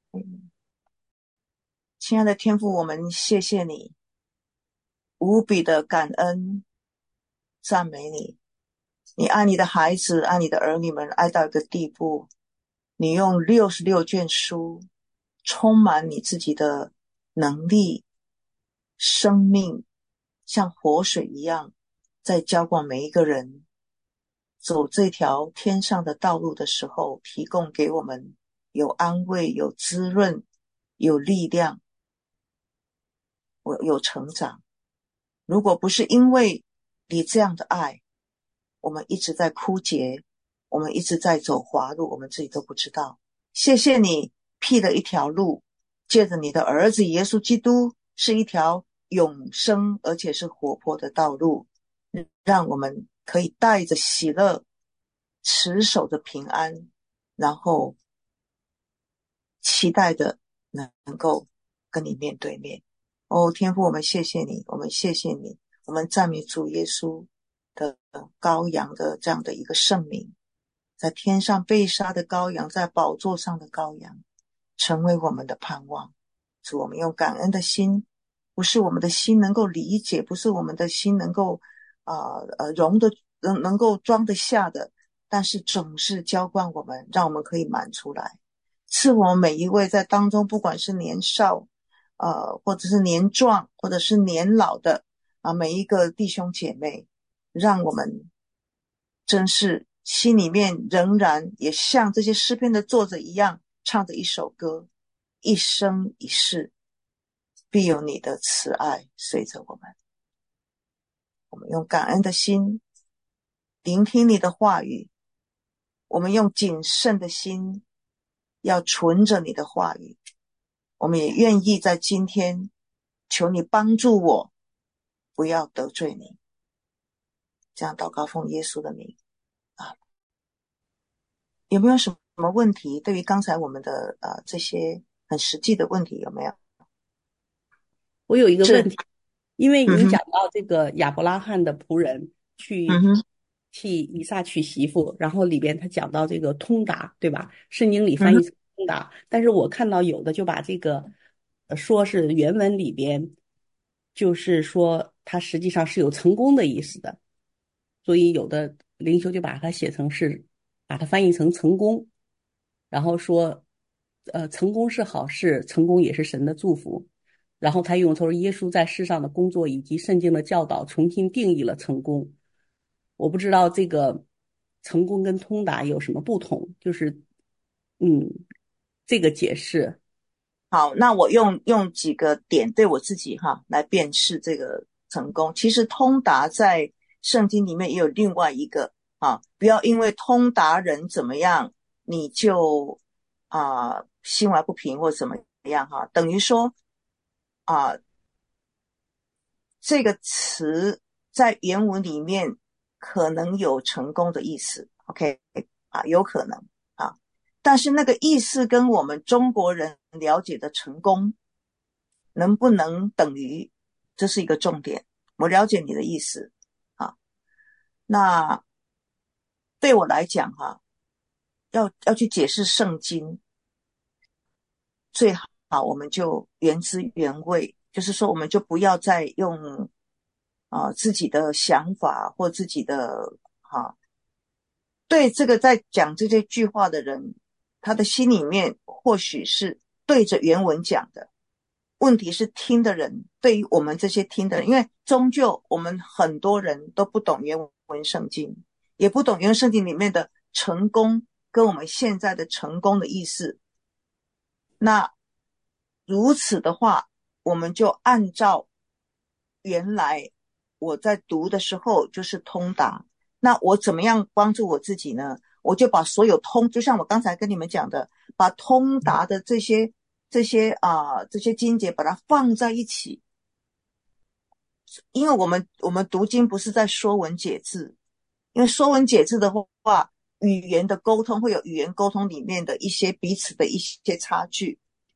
亲爱的天父，我们谢谢你，无比的感恩赞美你。你爱你的孩子，爱你的儿女们，爱到一个地步，你用六十六卷书充满你自己的能力生命，像活水一样在浇灌每一个人走这条天上的道路的时候，提供给我们有安慰，有滋润，有力量，有成长。如果不是因为你这样的爱，我们一直在枯竭，我们一直在走滑路，我们自己都不知道。谢谢你辟了一条路，借着你的儿子耶稣基督，是一条永生而且是活泼的道路，让我们可以带着喜乐，持守着平安，然后期待的能够跟你面对面。哦，天父，我们谢谢你，我们谢谢你，我们赞美主耶稣的羔羊的这样的一个圣名，在天上被杀的羔羊，在宝座上的羔羊，成为我们的盼望。主，我们用感恩的心，不是我们的心能够理解，不是我们的心能够呃呃容的能能够装得下的，但是总是浇灌我们，让我们可以满出来。赐我们每一位在当中，不管是年少呃，或者是年壮，或者是年老的啊，每一个弟兄姐妹，让我们真是心里面仍然也像这些诗篇的作者一样，唱着一首歌，一生一世必有你的慈爱随着我们。我们用感恩的心聆听你的话语，我们用谨慎的心要存着你的话语，我们也愿意在今天求你帮助我，不要得罪你。这样祷告奉耶稣的名啊。有没有什么问题？对于刚才我们的呃这些很实际的问题有没有？ 我有一个问题，因为你嗯讲到这个亚伯拉罕的仆人去嗯替以撒娶媳妇，然后里边他讲到这个通达，对吧？圣经里翻译成通达，但是我看到有的就把这个呃说是原文里边就是说它实际上是有成功的意思的，所以有的灵修就把它写成是把它翻译成成功，然后说呃成功是好事，成功也是神的祝福。然后他用说耶稣在世上的工作以及圣经的教导重新定义了成功。我不知道这个成功跟通达有什么不同，就是嗯这个解释。 好，那我用用几个点对我自己哈来辨识这个成功。其实通达在圣经里面也有另外一个啊，不要因为通达人怎么样，你就啊心怀不平或怎么样哈，等于说啊这个词在原文里面可能有成功的意思 ，OK 啊，有可能啊，但是那个意思跟我们中国人了解的成功能不能等于，这是一个重点。我了解你的意思啊，那对我来讲哈、啊，要要去解释圣经，最好我们就原汁原味，就是说我们就不要再用啊、呃、自己的想法或自己的哈、啊，对这个在讲这些句话的人，他的心里面或许是对着原文讲的，问题是听的人，对于我们这些听的人，因为终究我们很多人都不懂原文圣经，也不懂原文圣经里面的成功跟我们现在的成功的意思。那如此的话，我们就按照原来我在读的时候就是通达，那我怎么样帮助我自己呢？我就把所有通，就像我刚才跟你们讲的，把通达的这些这些啊、呃、这些经节把它放在一起。因为我们我们读经不是在说文解字，因为说文解字的话，语言的沟通会有语言沟通里面的一些彼此的一些差距，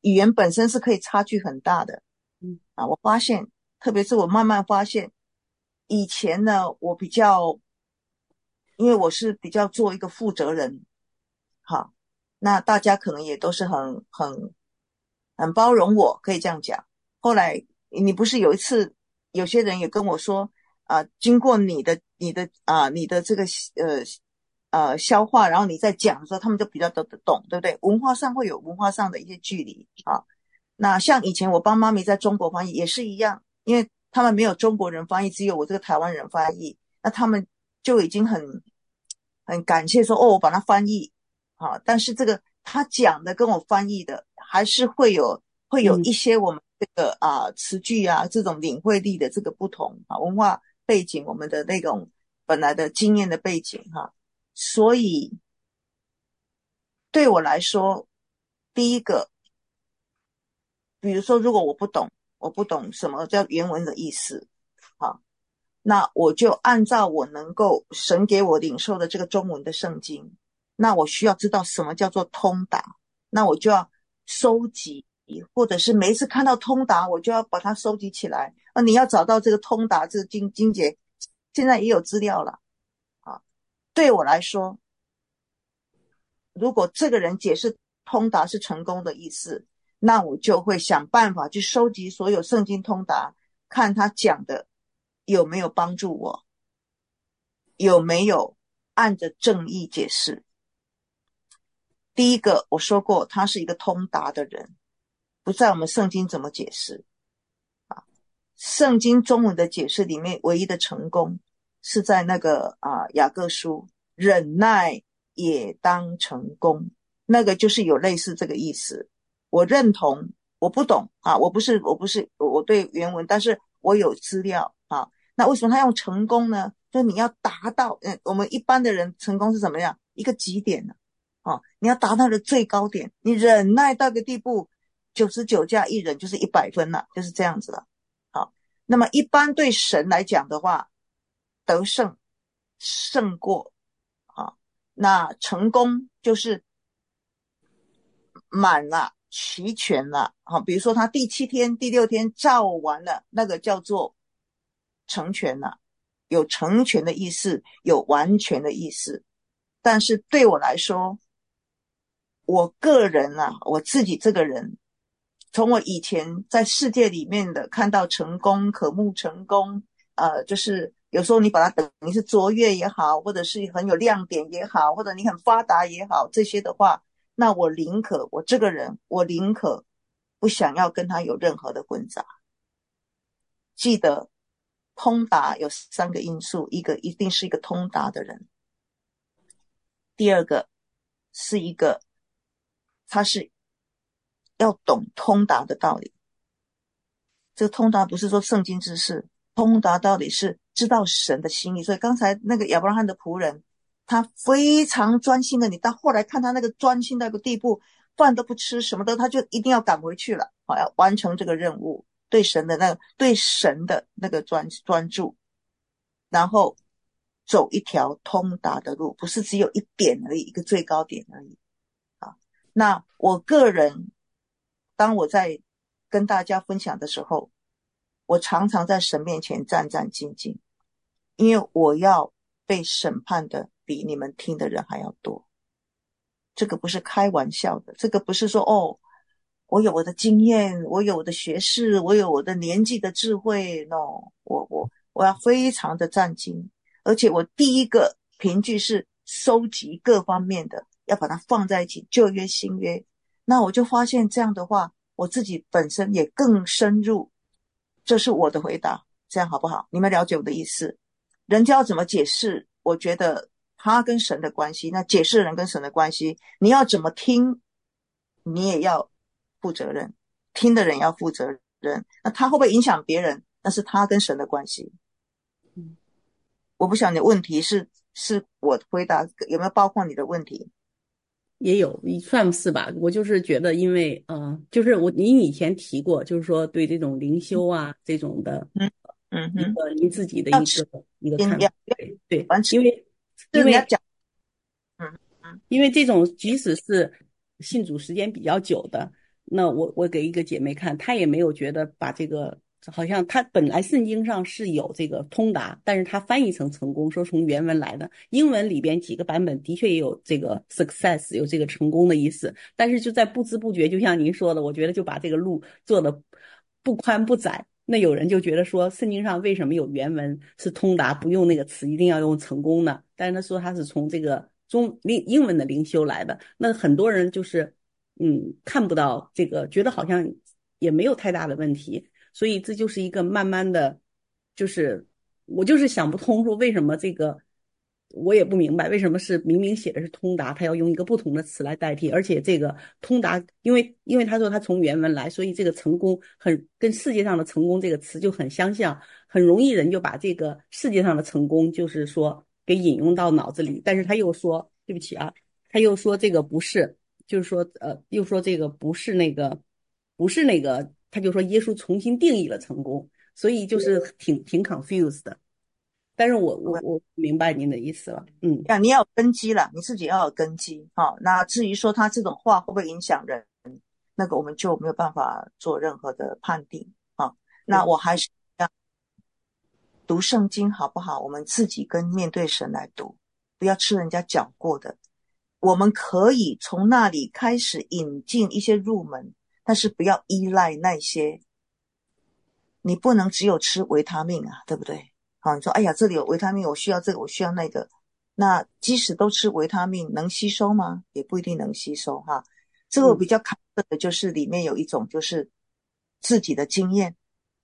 语言本身是可以差距很大的。 嗯啊，我发现，特别是我慢慢发现，以前呢，我比较，因为我是比较做一个负责人，好，那大家可能也都是很很很包容我，可以这样讲。后来你不是有一次，有些人也跟我说，啊、呃经过你的你的啊、呃、你的这个呃呃消化，然后你再讲的时候，他们就比较都懂，对不对？文化上会有文化上的一些距离啊。那像以前我帮妈咪在中国翻译也是一样，因为他们没有中国人翻译，只有我这个台湾人翻译，那他们就已经很很感谢说，哦，我把它翻译啊，但是这个他讲的跟我翻译的还是会有会有一些我们这个啊词句啊这种领会力的这个不同啊，文化背景，我们的那种本来的经验的背景哈，所以对我来说，第一个，比如说如果我不懂，我不懂什么叫原文的意思啊，那我就按照我能够神给我领受的这个中文的圣经，那我需要知道什么叫做通达，那我就要收集，或者是每一次看到通达，我就要把它收集起来。啊，你要找到这个通达这个经经节，现在也有资料了啊。对我来说，如果这个人解释通达是成功的意思，那我就会想办法去收集所有圣经通达，看他讲的有没有帮助我，有没有按着正义解释。第一个我说过，他是一个通达的人，不在我们圣经怎么解释啊？圣经中文的解释里面唯一的成功是在那个啊雅各书，忍耐也当成功，那个就是有类似这个意思。我认同，我不懂啊，我不是我不是我对原文，但是我有资料啊。那为什么他用成功呢？就你要达到，嗯，我们一般的人成功是怎么样？一个极点呢？啊，你要达到了最高点，你忍耐到个地步，九十九加一忍就是一百分了，就是这样子了。好，那么一般对神来讲的话，得胜胜过啊，那成功就是满了齐全了。好，比如说他第七天第六天造完了，那个叫做成全了，有成全的意思，有完全的意思。但是对我来说，我个人啊，我自己这个人，从我以前在世界里面的看到成功、渴慕成功，呃，就是有时候你把它等于是卓越也好，或者是很有亮点也好，或者你很发达也好，这些的话，那我宁可我这个人，我宁可不想要跟他有任何的混杂。记得通达有三个因素，一个一定是一个通达的人，第二个是一个他是要懂通达的道理。这个通达不是说圣经知识，通达道理是知道神的心意。所以刚才那个亚伯拉罕的仆人，他非常专心的，你到后来看他那个专心到一个地步，饭都不吃什么的，他就一定要赶回去了，好，要完成这个任务，对神的那个对神的那个专专注，然后走一条通达的路，不是只有一点而已，一个最高点而已啊。那我个人当我在跟大家分享的时候，我常常在神面前战战兢兢，因为我要被审判的比你们听的人还要多。这个不是开玩笑的，这个不是说哦，我有我的经验，我有我的学识，我有我的年纪的智慧 no， 我我我要非常的战兢，而且我第一个凭据是收集各方面的，要把它放在一起，旧约新约。那我就发现这样的话，我自己本身也更深入。这是我的回答，这样好不好？你们了解我的意思？人家要怎么解释，我觉得他跟神的关系，那解释人跟神的关系，你要怎么听，你也要负责任，听的人要负责任。那他会不会影响别人，那是他跟神的关系。 嗯， 我不晓得你的问题是是我回答有没有包括你的问题？ 也有，算是吧。我就是觉得，因为呃，就是我您以前提过，就是说对这种灵修啊这种的， 嗯嗯一哼， 个您自己的一个一个看法。 要对对， 完成， 因为因为是你要讲，嗯嗯因为这种即使是信主时间比较久的， 那我我给一个姐妹看，她也没有觉得把这个，好像她本来圣经上是有这个通达，但是她翻译成成功，说从原文来的。英文里边几个版本的确也有这个 success， 有这个成功的意思，但是就在不知不觉，就像您说的，我觉得就把这个路做的不宽不窄。那有人就觉得说，圣经上为什么有原文是通达，不用那个词，一定要用成功呢？但是他说他是从这个中英英文的灵修来的，那很多人就是嗯看不到这个，觉得好像也没有太大的问题，所以这就是一个慢慢的，就是我就是想不通，说为什么这个我也不明白，为什么是明明写的是通达，他要用一个不同的词来代替，而且这个通达，因为因为他说他从原文来，所以这个成功很跟世界上的成功这个词就很相像，很容易人就把这个世界上的成功就是说给引用到脑子里，但是他又说对不起啊，他又说这个不是，就是说呃又说这个不是那个不是那个，他就说耶稣重新定义了成功，所以就是挺挺 confused 的。但是我我我明白您的意思了，嗯， 呀，你要有根基了，你自己要有根基哈、哦。那至于说他这种话会不会影响人，那个我们就没有办法做任何的判定啊、哦。那我还是要读圣经好不好？我们自己跟面对神来读，不要吃人家讲过的。我们可以从那里开始引进一些入门，但是不要依赖那些。你不能只有吃维他命啊，对不对？好，你说哎呀，这里有维他命，我需要这个，我需要那个。那即使都吃维他命，能吸收吗？也不一定能吸收哈。这个比较看的就是里面有一种就是自己的经验。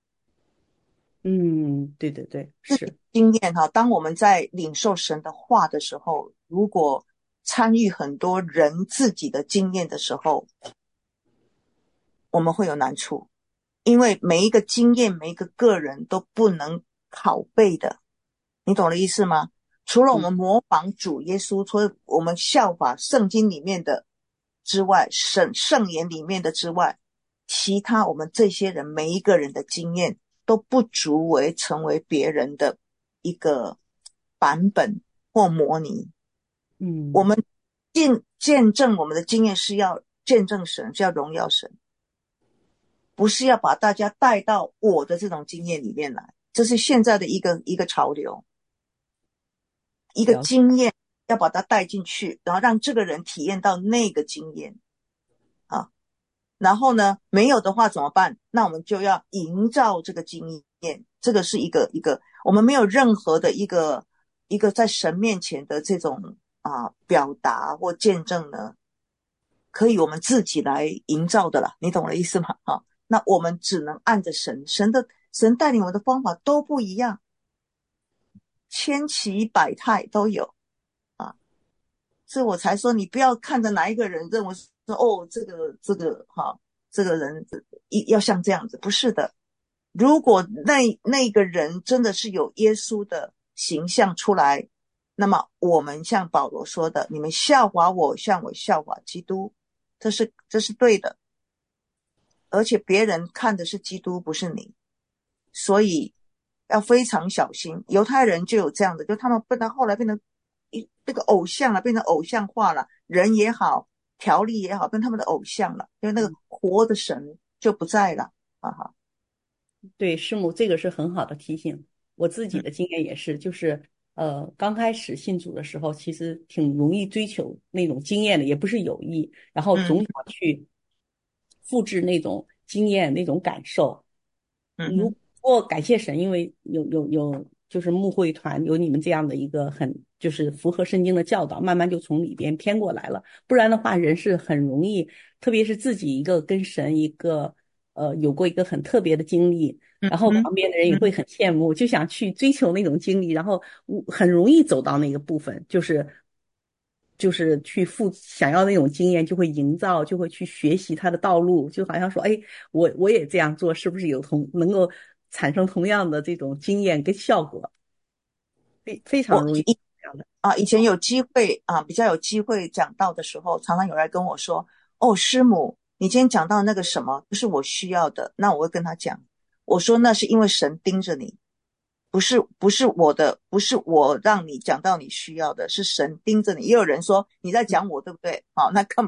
嗯，对对对，是经验哈。当我们在领受神的话的时候，如果参与很多人自己的经验的时候，我们会有难处，因为每一个经验，每一个个人都不能拷贝的，你懂我的意思吗？除了我们模仿主耶稣，除了我们效法圣经里面的之外，圣圣言里面的之外，其他我们这些人每一个人的经验都不足为成为别人的一个版本或模拟。 嗯， 我们见见证我们的经验是要见证神，是要荣耀神，不是要把大家带到我的这种经验里面来。这是现在的一个一个潮流，一个经验要把它带进去，然后让这个人体验到那个经验啊。然后呢，没有的话怎么办？那我们就要营造这个经验，这个是一个一个我们没有任何的一个一个在神面前的这种啊表达或见证呢，可以我们自己来营造的啦，你懂我的意思吗？啊，那我们只能按着神，神的神带领我们的方法都不一样，千奇百态都有啊，所以我才说你不要看着哪一个人认为说哦，这个这个哈、啊，这个人要像这样子，不是的。如果那那个人真的是有耶稣的形象出来，那么我们像保罗说的，你们效法我，像我效法基督，这是这是对的。而且别人看的是基督，不是你，所以要非常小心。犹太人就有这样的，就他们不能后来变成一这个偶像了，变成偶像化了，人也好，条例也好，变成他们的偶像了，因为那个活的神就不在了啊哈。 对，师母，这个是很好的提醒。我自己的经验也是，就是呃，刚开始信主的时候，其实挺容易追求那种经验的，也不是有意，然后总想去复制那种经验、那种感受。如果感谢神，因为有有有，就是牧会团有你们这样的一个很就是符合圣经的教导，慢慢就从里边偏过来了。不然的话，人是很容易，特别是自己一个跟神一个。呃，有过一个很特别的经历，然后旁边的人也会很羡慕，就想去追求那种经历，然后很容易走到那个部分，就是就是去复想要那种经验，就会营造，就会去学习他的道路，就好像说，哎，我我也这样做，是不是有同能够产生同样的这种经验跟效果？非非常容易这样的啊。以前有机会啊，比较有机会讲到的时候，常常有人跟我说，哦，师母。你今天讲到那个什么不是我需要的，那我会跟他讲，我说那是因为神盯着你，不是不是我的，不是我让你讲到你需要的，是神盯着你。也有人说你在讲我对不对？好，那根本就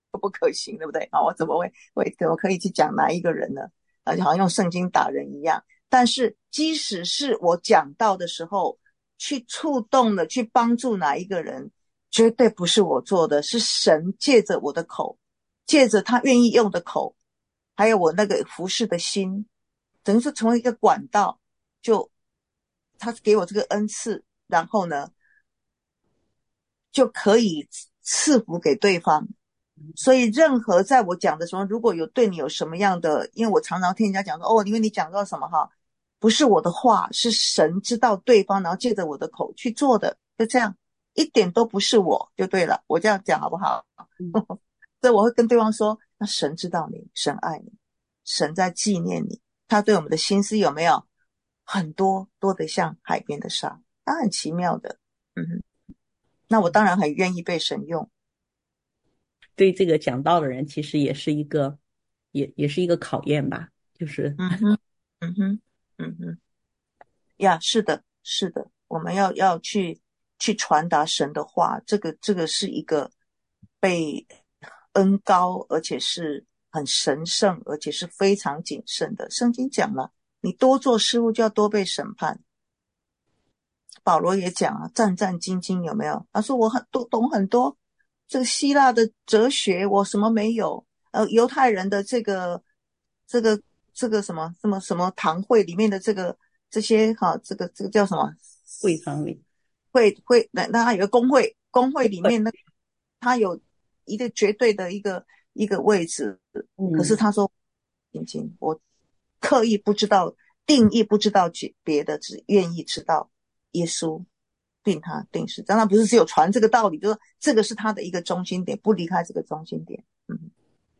不可行，对不对？啊，我怎么会会怎么可以去讲哪一个人呢？啊，就好像用圣经打人一样。但是即使是我讲到的时候，去触动了，去帮助哪一个人，绝对不是我做的，是神借着我的口，借着他愿意用的口，还有我那个服侍的心，等于是成为一个管道，就他给我这个恩赐，然后呢，就可以赐福给对方。所以任何在我讲的时候，如果有对你有什么样的，因为我常常听人家讲说，哦，因为你讲到什么哈，不是我的话，是神知道对方，然后借着我的口去做的，就这样，一点都不是我就对了。我这样讲好不好？ 嗯所以我会跟对方说，那神知道你，神爱你，神在纪念你，他对我们的心思有没有很多，多得像海边的沙，他很奇妙的。嗯哼，那我当然很愿意被神用。 对这个讲道的人，其实也是一个，也也是一个考验吧，就是嗯哼，嗯哼，嗯哼，呀，是的，是的，我们要要去去传达神的话，这个这个是一个被恩高，而且是很神圣，而且是非常谨慎的。圣经讲了，你多做事物就要多被审判。保罗也讲啊，战战兢兢，有没有？他说我很多懂很多这个希腊的哲学，我什么没有？呃，犹太人的这个这个这个什么什么什么堂会里面的这个这些哈、啊，这个这个叫什么会堂里会会？那那他有个工会，工会里面那他有一个绝对的一个一个位置，可是嗯他说，仅仅我刻意不知道定义，不知道别的，只愿意知道耶稣并他定死。当然不是只有传这个道理，就是这个是他的一个中心点，不离开这个中心点。嗯，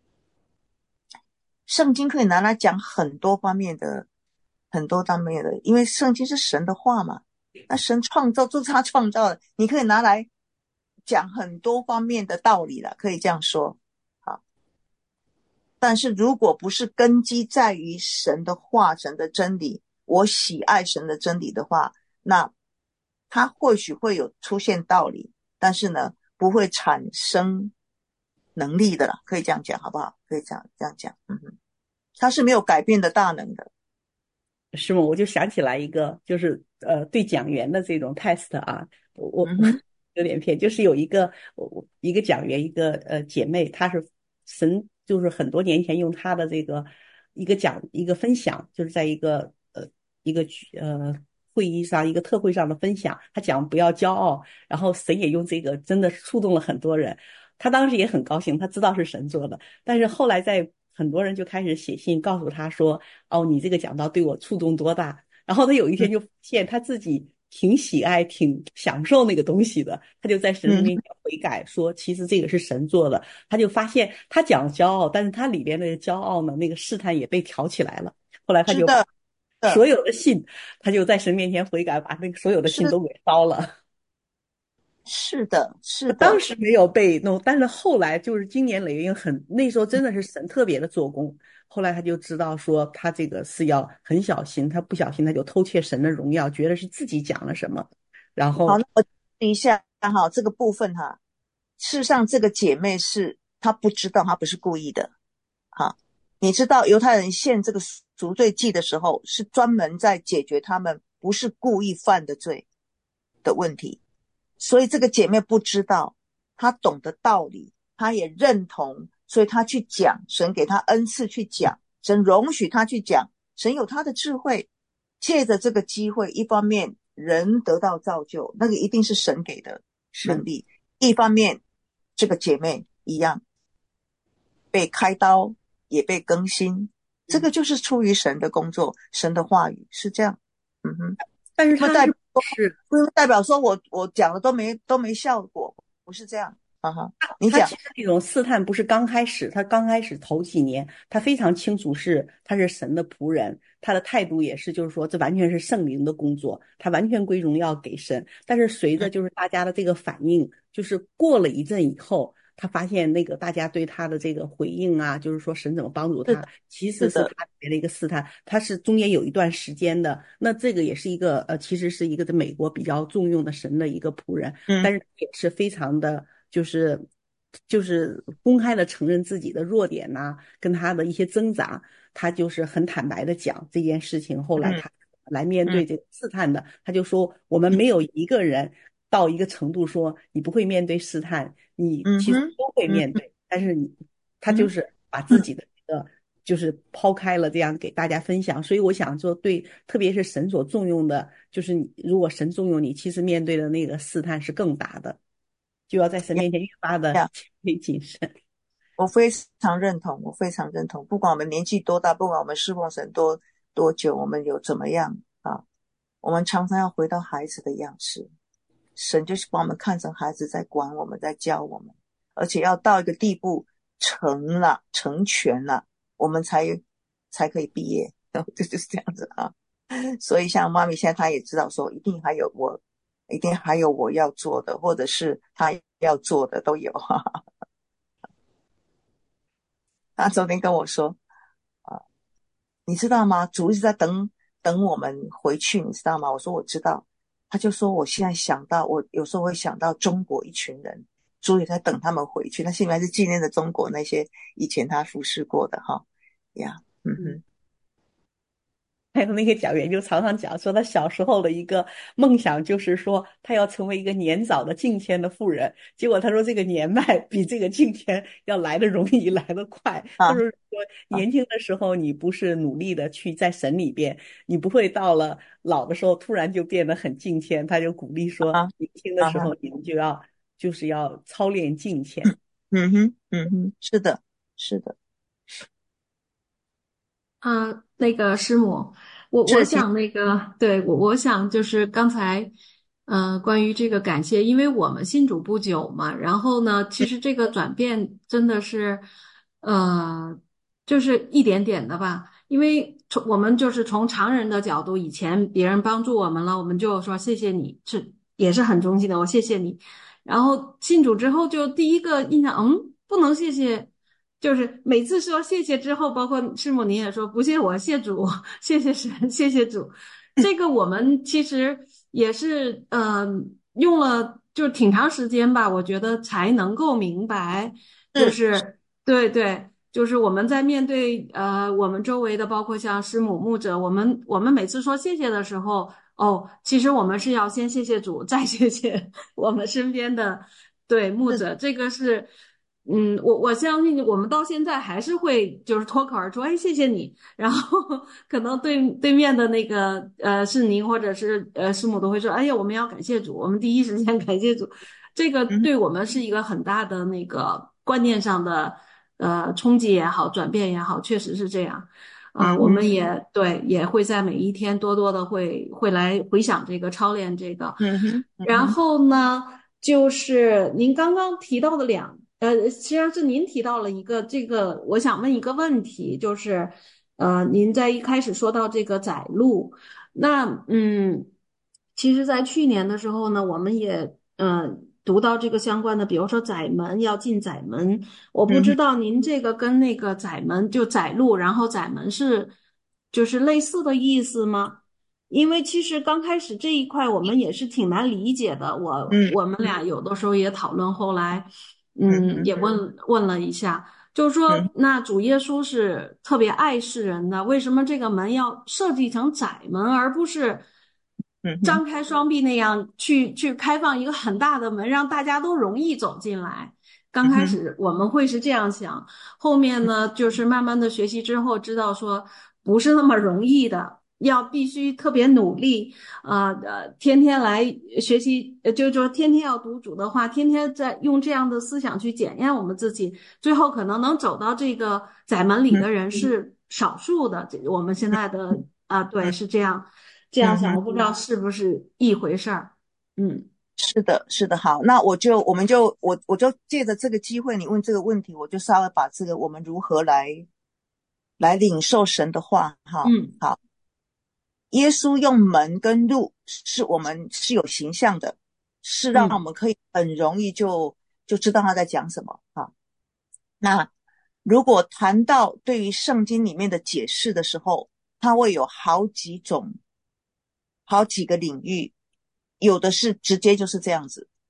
圣经可以拿来讲很多方面的，很多方面的，因为圣经是神的话嘛，那神创造就是他创造的，你可以拿来讲很多方面的道理了，可以这样说。好，但是如果不是根基在于神的话，神的真理，我喜爱神的真理的话，那它或许会有出现道理，但是呢，不会产生能力的啦，可以这样讲，好不好？可以这样这样讲，嗯哼，它是没有改变的大能的。 是吗？我就想起来一个，就是呃，对讲员的这种 test 啊，我我、 嗯哼， 有点偏，就是有一个我一个讲员，一个呃姐妹，她是神，就是很多年前用她的这个一个讲一个分享，就是在一个呃一个呃会议上一个特会上的分享，她讲不要骄傲，然后神也用这个真的触动了很多人，她当时也很高兴，她知道是神做的，但是后来在很多人就开始写信告诉她说，哦，你这个讲道对我触动多大，然后她有一天就发现她自己挺喜爱、挺享受那个东西的，她就在神面前悔改说，其实这个是神做的。她就发现她讲骄傲，但是她里边那个骄傲呢，那个试探也被挑起来了。后来她就把是的， 所有的信，她就在神面前悔改，把那个所有的信是都给烧了。 是的，是的， 当时没有被弄，但是后来就是经年累月，很那时候真的是神特别的做工。后来他就知道说，他这个是要很小心，他不小心他就偷窃神的荣耀，觉得是自己讲了什么，然好， 后那我一下哈，这个部分哈，事实上这个姐妹是她不知道，她不是故意的。哈，你知道犹太人献这个赎罪祭的时候，是专门在解决他们不是故意犯的罪的问题。所以这个姐妹不知道，她懂得道理，她也认同，所以她去讲，神给她恩赐去讲，神容许她去讲，神有她的智慧，借着这个机会，一方面人得到造就，那个一定是神给的能力，一方面这个姐妹一样被开刀，也被更新，这个就是出于神的工作，神的话语是这样。嗯哼， 但是他是不代表是不代表说我我讲的都没都没效果，不是这样。啊哈，你讲。 他其实那种试探不是刚开始，他刚开始头几年，他非常清楚是他是神的仆人，他的态度也是，就是说这完全是圣灵的工作，他完全归荣耀给神。但是随着就是大家的这个反应，就是过了一阵以后，他发现那个大家对他的这个回应啊，就是说神怎么帮助他，其实是他别的一个试探，他是中间有一段时间的。那这个也是一个呃，其实是一个在美国比较重用的神的一个仆人，但是也是非常的。就是就是公开的承认自己的弱点呐、啊，跟他的一些挣扎，他就是很坦白的讲这件事情。后来他来面对这个试探的，他就说我们没有一个人到一个程度说你不会面对试探，你其实都会面对，但是你他就是把自己的这个就是抛开了，这样给大家分享。所以我想说，对，特别是神所重用的，就是你如果神重用你，其实面对的那个试探是更大的，就要在神面前越发的谦卑谨慎。 我非常认同，我非常认同。不管我们年纪多大，不管我们侍奉神多多久，我们有怎么样啊，我们常常要回到孩子的样式。神就是把我们看成孩子，在管我们，在教我们，而且要到一个地步成了成全了，我们才才可以毕业，就就是这样子啊。所以像妈咪现在她也知道说，一定还有我，一定还有我要做的，或者是她要做的都有。她昨天跟我说啊，你知道吗？主一直在等等我们回去，你知道吗？我说我知道。他就说我现在想到，我有时候会想到中国一群人，主也在等他们回去。他现在是纪念着中国那些以前他服侍过的哈呀，嗯哼。 还有那个讲员就常常讲说，他小时候的一个梦想就是说，他要成为一个年早的敬虔的妇人。结果他说，这个年迈比这个敬虔要来的容易，来得快。 啊、 他说，说年轻的时候你不是努力的去在神里边，你不会到了老的时候突然就变得很敬虔。他就鼓励说， 啊、 年轻的时候你们就要就是要操练敬虔。 嗯哼，嗯哼，是的，是的。 啊、呃，那个师母，我我想那个，对我我想就是刚才，呃，关于这个感谢，因为我们信主不久嘛，然后呢，其实这个转变真的是，呃，就是一点点的吧，因为从我们就是从常人的角度，以前别人帮助我们了，我们就说谢谢你，是也是很衷心的，我谢谢你，然后信主之后，就第一个印象，嗯，不能谢谢。就是每次说谢谢之后，包括师母您也说不谢我，谢主，谢谢神，谢谢主。这个我们其实也是呃用了就挺长时间吧，我觉得才能够明白，就是对对，就是我们在面对呃我们周围的，包括像师母牧者，我们我们每次说谢谢的时候，哦，其实我们是要先谢谢主，再谢谢我们身边的对牧者，这个是。嗯，我我相信我们到现在还是会就是脱口而出，哎，谢谢你。然后可能对对面的那个呃是您或者是呃师母都会说，哎呀，我们要感谢主，我们第一时间感谢主。这个对我们是一个很大的那个观念上的呃冲击也好，转变也好，确实是这样。啊、呃，我们也对也会在每一天多多的会会来回想这个操练这个。 嗯哼， 然后呢，就是您刚刚提到的两。呃，实际上是您提到了一个这个，我想问一个问题，就是，呃，您在一开始说到这个载路，那嗯，其实，在去年的时候呢，我们也呃读到这个相关的，比如说载门要进载门，我不知道您这个跟那个载门就载路，然后载门是就是类似的意思吗？因为其实刚开始这一块我们也是挺难理解的，我我们俩有的时候也讨论，后来。嗯，也问问了一下，就是说，那主耶稣是特别爱世人的，为什么这个门要设计成窄门，而不是张开双臂那样去去开放一个很大的门，让大家都容易走进来？刚开始我们会是这样想，后面呢，就是慢慢的学习之后，知道说不是那么容易的。要必须特别努力，呃呃，天天来学习，就是说天天要读主的话，天天在用这样的思想去检验我们自己，最后可能能走到这个窄门里的人是少数的。我们现在的啊、呃，对，是这样这样想，我不知道是不是一回事儿。嗯， 是的，是的。好，那我就我们就我我就借着这个机会，你问这个问题，我就稍微把这个我们如何来来领受神的话，哈， 嗯， 好。耶稣用门跟路是我们是有形象的，是让我们可以很容易就就知道他在讲什么啊。那如果谈到对于圣经里面的解释的时候，它会有好几种好几个领域，有的是直接就是这样子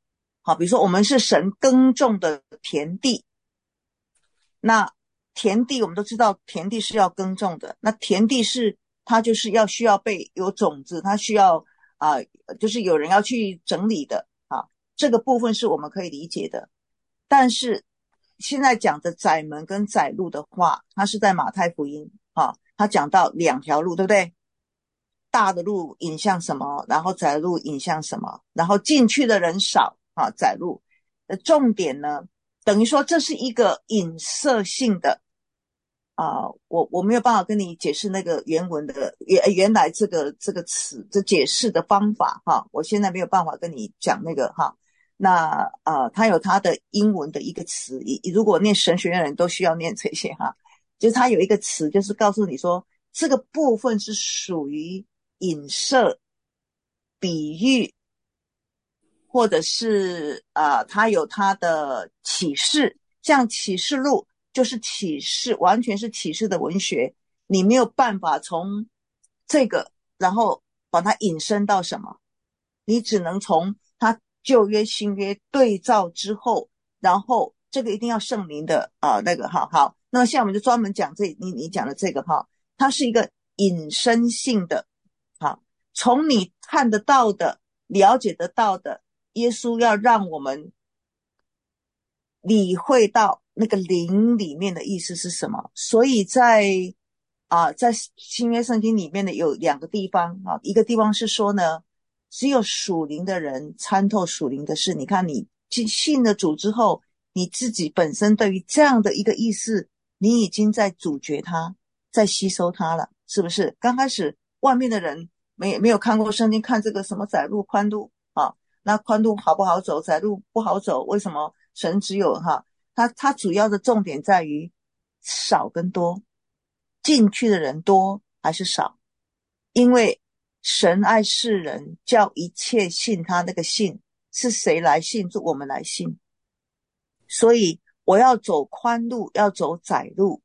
好，比如说我们是神耕种的田地，那田地我们都知道田地是要耕种的，那田地是它就是要需要被有种子，它需要啊、呃，就是有人要去整理的啊，这个部分是我们可以理解的。但是现在讲的窄门跟窄路的话，它是在马太福音啊，它讲到两条路，对不对？大的路引向什么，然后窄路引向什么，然后进去的人少啊，窄路的重点呢，等于说这是一个隐射性的啊、呃，我我没有办法跟你解释那个原文的原原来这个这个词这解释的方法哈，我现在没有办法跟你讲那个哈。那呃，它有它的英文的一个词，如果念神学院的人都需要念这些哈，就是它有一个词，就是告诉你说这个部分是属于影射、比喻，或者是啊、呃，它有它的启示，像启示录就是启示，完全是启示的文学，你没有办法从这个然后把它引申到什么，你只能从它旧约新约对照之后，然后这个一定要圣灵的啊、呃、那个好好，那么现在我们就专门讲这你你讲的这个哈，它是一个引申性的，好，从你看得到的了解得到的，耶稣要让我们理会到那个灵里面的意思是什么。所以在啊、呃，在新约圣经里面的有两个地方啊，一个地方是说呢，只有属灵的人参透属灵的事。你看你信了主之后，你自己本身对于这样的一个意思，你已经在咀嚼它，在吸收它了，是不是？刚开始外面的人没没有看过圣经，看这个什么窄路宽路啊，那宽路好不好走，窄路不好走，为什么神只有哈？它它主要的重点在于少跟多，进去的人多还是少？因为神爱世人，叫一切信他，那个信是谁来信？是我们来信。所以我要走宽路，要走窄路，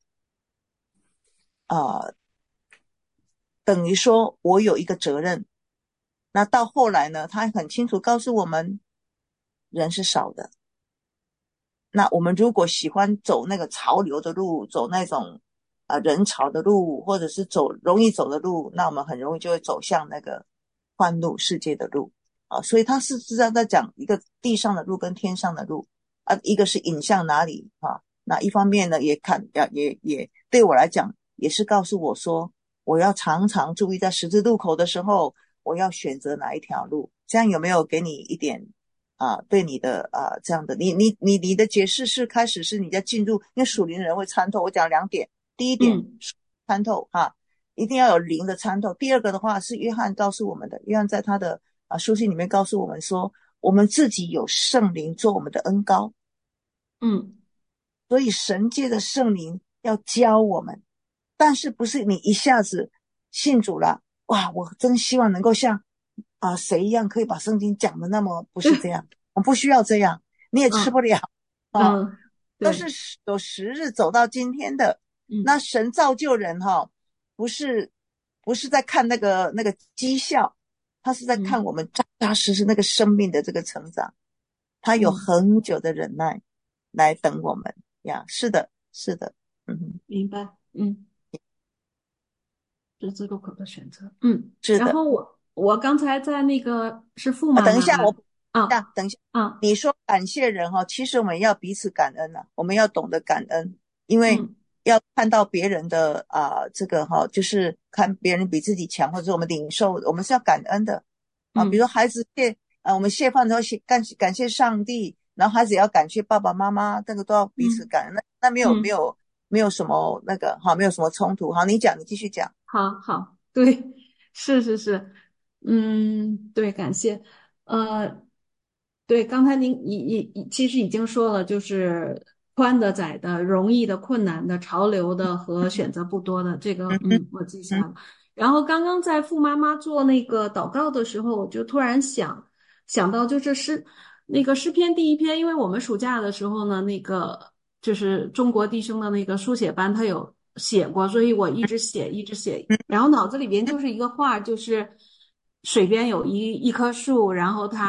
呃，等于说我有一个责任。那到后来呢，他很清楚告诉我们，人是少的。那我们如果喜欢走那个潮流的路，走那种呃人潮的路，或者是走容易走的路，那我们很容易就会走向那个换路世界的路啊。所以他是实际上在讲一个地上的路跟天上的路啊，一个是引向哪里啊？那一方面呢，也看也也对我来讲，也是告诉我说，我要常常注意在十字路口的时候，我要选择哪一条路。这样有没有给你一点啊、呃，对你的啊、呃、这样的，你你你你的解释是开始是你在进入，因为属灵人会参透。我讲两点，第一点、嗯、参透哈，一定要有灵的参透。第二个的话是约翰告诉我们的，约翰在他的啊书信里面告诉我们说，我们自己有圣灵做我们的恩膏， 嗯， 所以神界的圣灵要教我们，但是不是你一下子信主了，哇，我真希望能够像啊、呃、谁一样可以把圣经讲的那么，不是这样，我不需要这样，你也吃不了啊、 嗯， 都是有时日走到今天的。那神造就人哈、哦，不是不是在看那个那个绩效，他是在看我们扎扎实实那个生命的这个成长，他有很久的忍耐来等我们呀。是的，是的，嗯， 明白，嗯，十字路口的选择，嗯， 是的。 然后我我刚才在那个是傅妈妈、 啊、等一下，我啊， 等一下， 啊， 你说感谢人哈、哦，其实我们要彼此感恩啊，我们要懂得感恩，因为要看到别人的啊、呃、这个哈、哦，就是看别人比自己强，或者是我们领受，我们是要感恩的啊。比如说孩子谢啊，我们谢饭之后谢感感谢上帝，然后孩子也要感谢爸爸妈妈，这个都要彼此感恩。嗯、那那没有、嗯、没有没有什么那个哈，没有什么冲突。好，你讲，你继续讲。 好好，对，是是是，嗯，对，感谢，呃，对，刚才您已已其实已经说了，就是宽的、窄的、容易的、困难的、潮流的和选择不多的，这个嗯，我记下了。然后刚刚在傅妈妈做那个祷告的时候，我就突然想想到，就是诗那个诗篇第一篇，因为我们暑假的时候呢，那个就是中国弟兄的那个书写班，他有写过，所以我一直写一直写，然后脑子里边就是一个画，就是水边有一一棵树，然后它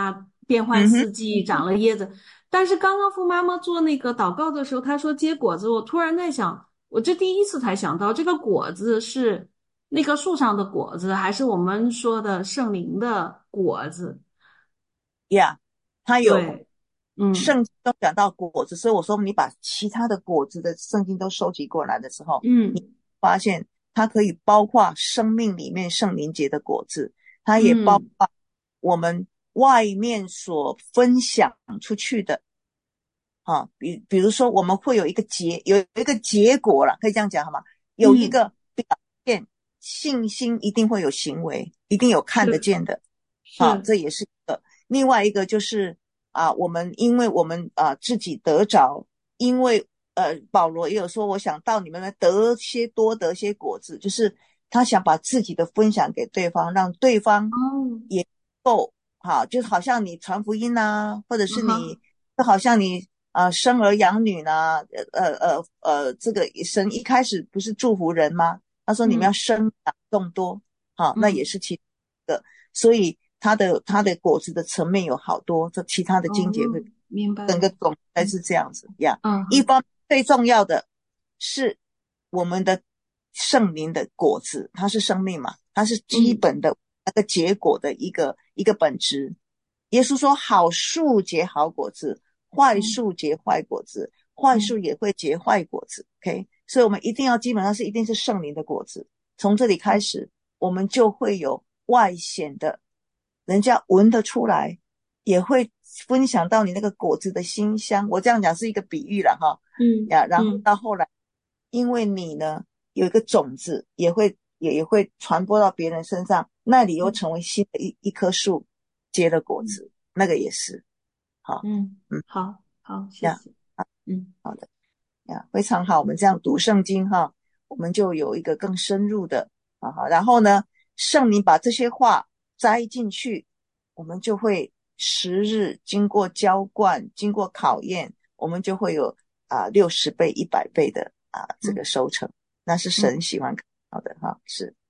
变换嗯哼， 四季，长了叶子。但是刚刚傅妈妈做那个祷告的时候，她说结果子，我突然在想，我这第一次才想到，这个果子是那个树上的果子，还是我们说的圣灵的果子？ 呀、yeah, 它有对，嗯圣经都讲到果子，所以我说你把其他的果子的圣经都收集过来的时候，你嗯发现它可以包括生命里面圣灵结的果子，它也包嗯括我们外面所分享出去的啊，比比如说我们会有一个结，有一个结果了，可以这样讲好吗？有一嗯， 个表现，信心一定会有行为，一定有看得是见的，好， 是， 这也是一个。另外一个就是啊，我们因为我们啊自己得着，因为呃保罗也有说，我想到你们呢得些多得些果子，就是他想把自己的分享给对方，让对方哦， 也够好，就好像你传福音啊，或者是你， 嗯哼， 就好像你啊、呃、生儿养女呢，呃呃呃，这个神一开始不是祝福人吗？他说你们要嗯生养众多，好，那也嗯， 是其的，所以它的它的果子的层面有好多，这其他的经节会哦，明白了， 整个总才嗯是这样子呀。 嗯哼一方最重要的是我们的圣灵的果子，它是生命嘛，它是基嗯本的那个结果的一个一个本质。耶稣说好树结好果子，坏嗯树结坏果子，坏嗯树也会结坏果子。OK， 所以我们一定要基本上是一定是圣灵的果子，从这里开始我们就会有外显的，人家闻得出来，也会分享到你那个果子的馨香。我这样讲是一个比喻了哈嗯呀，然后嗯到后来，因为你呢有一个种子，也会也也会传播到别人身上，那里又嗯成为新的一一棵树，结了果嗯子，那个也是好， 嗯， 嗯好好，谢呀， 谢，嗯好的呀，非常好。我们这样读圣经哈，我们就有一个更深入的啊好，然后呢，圣灵把这些话摘进去，我们就会时日经过浇灌，经过考验，我们就会有啊六十倍、一百倍的啊这嗯个收成，那是嗯。 神喜欢看到的哈，是。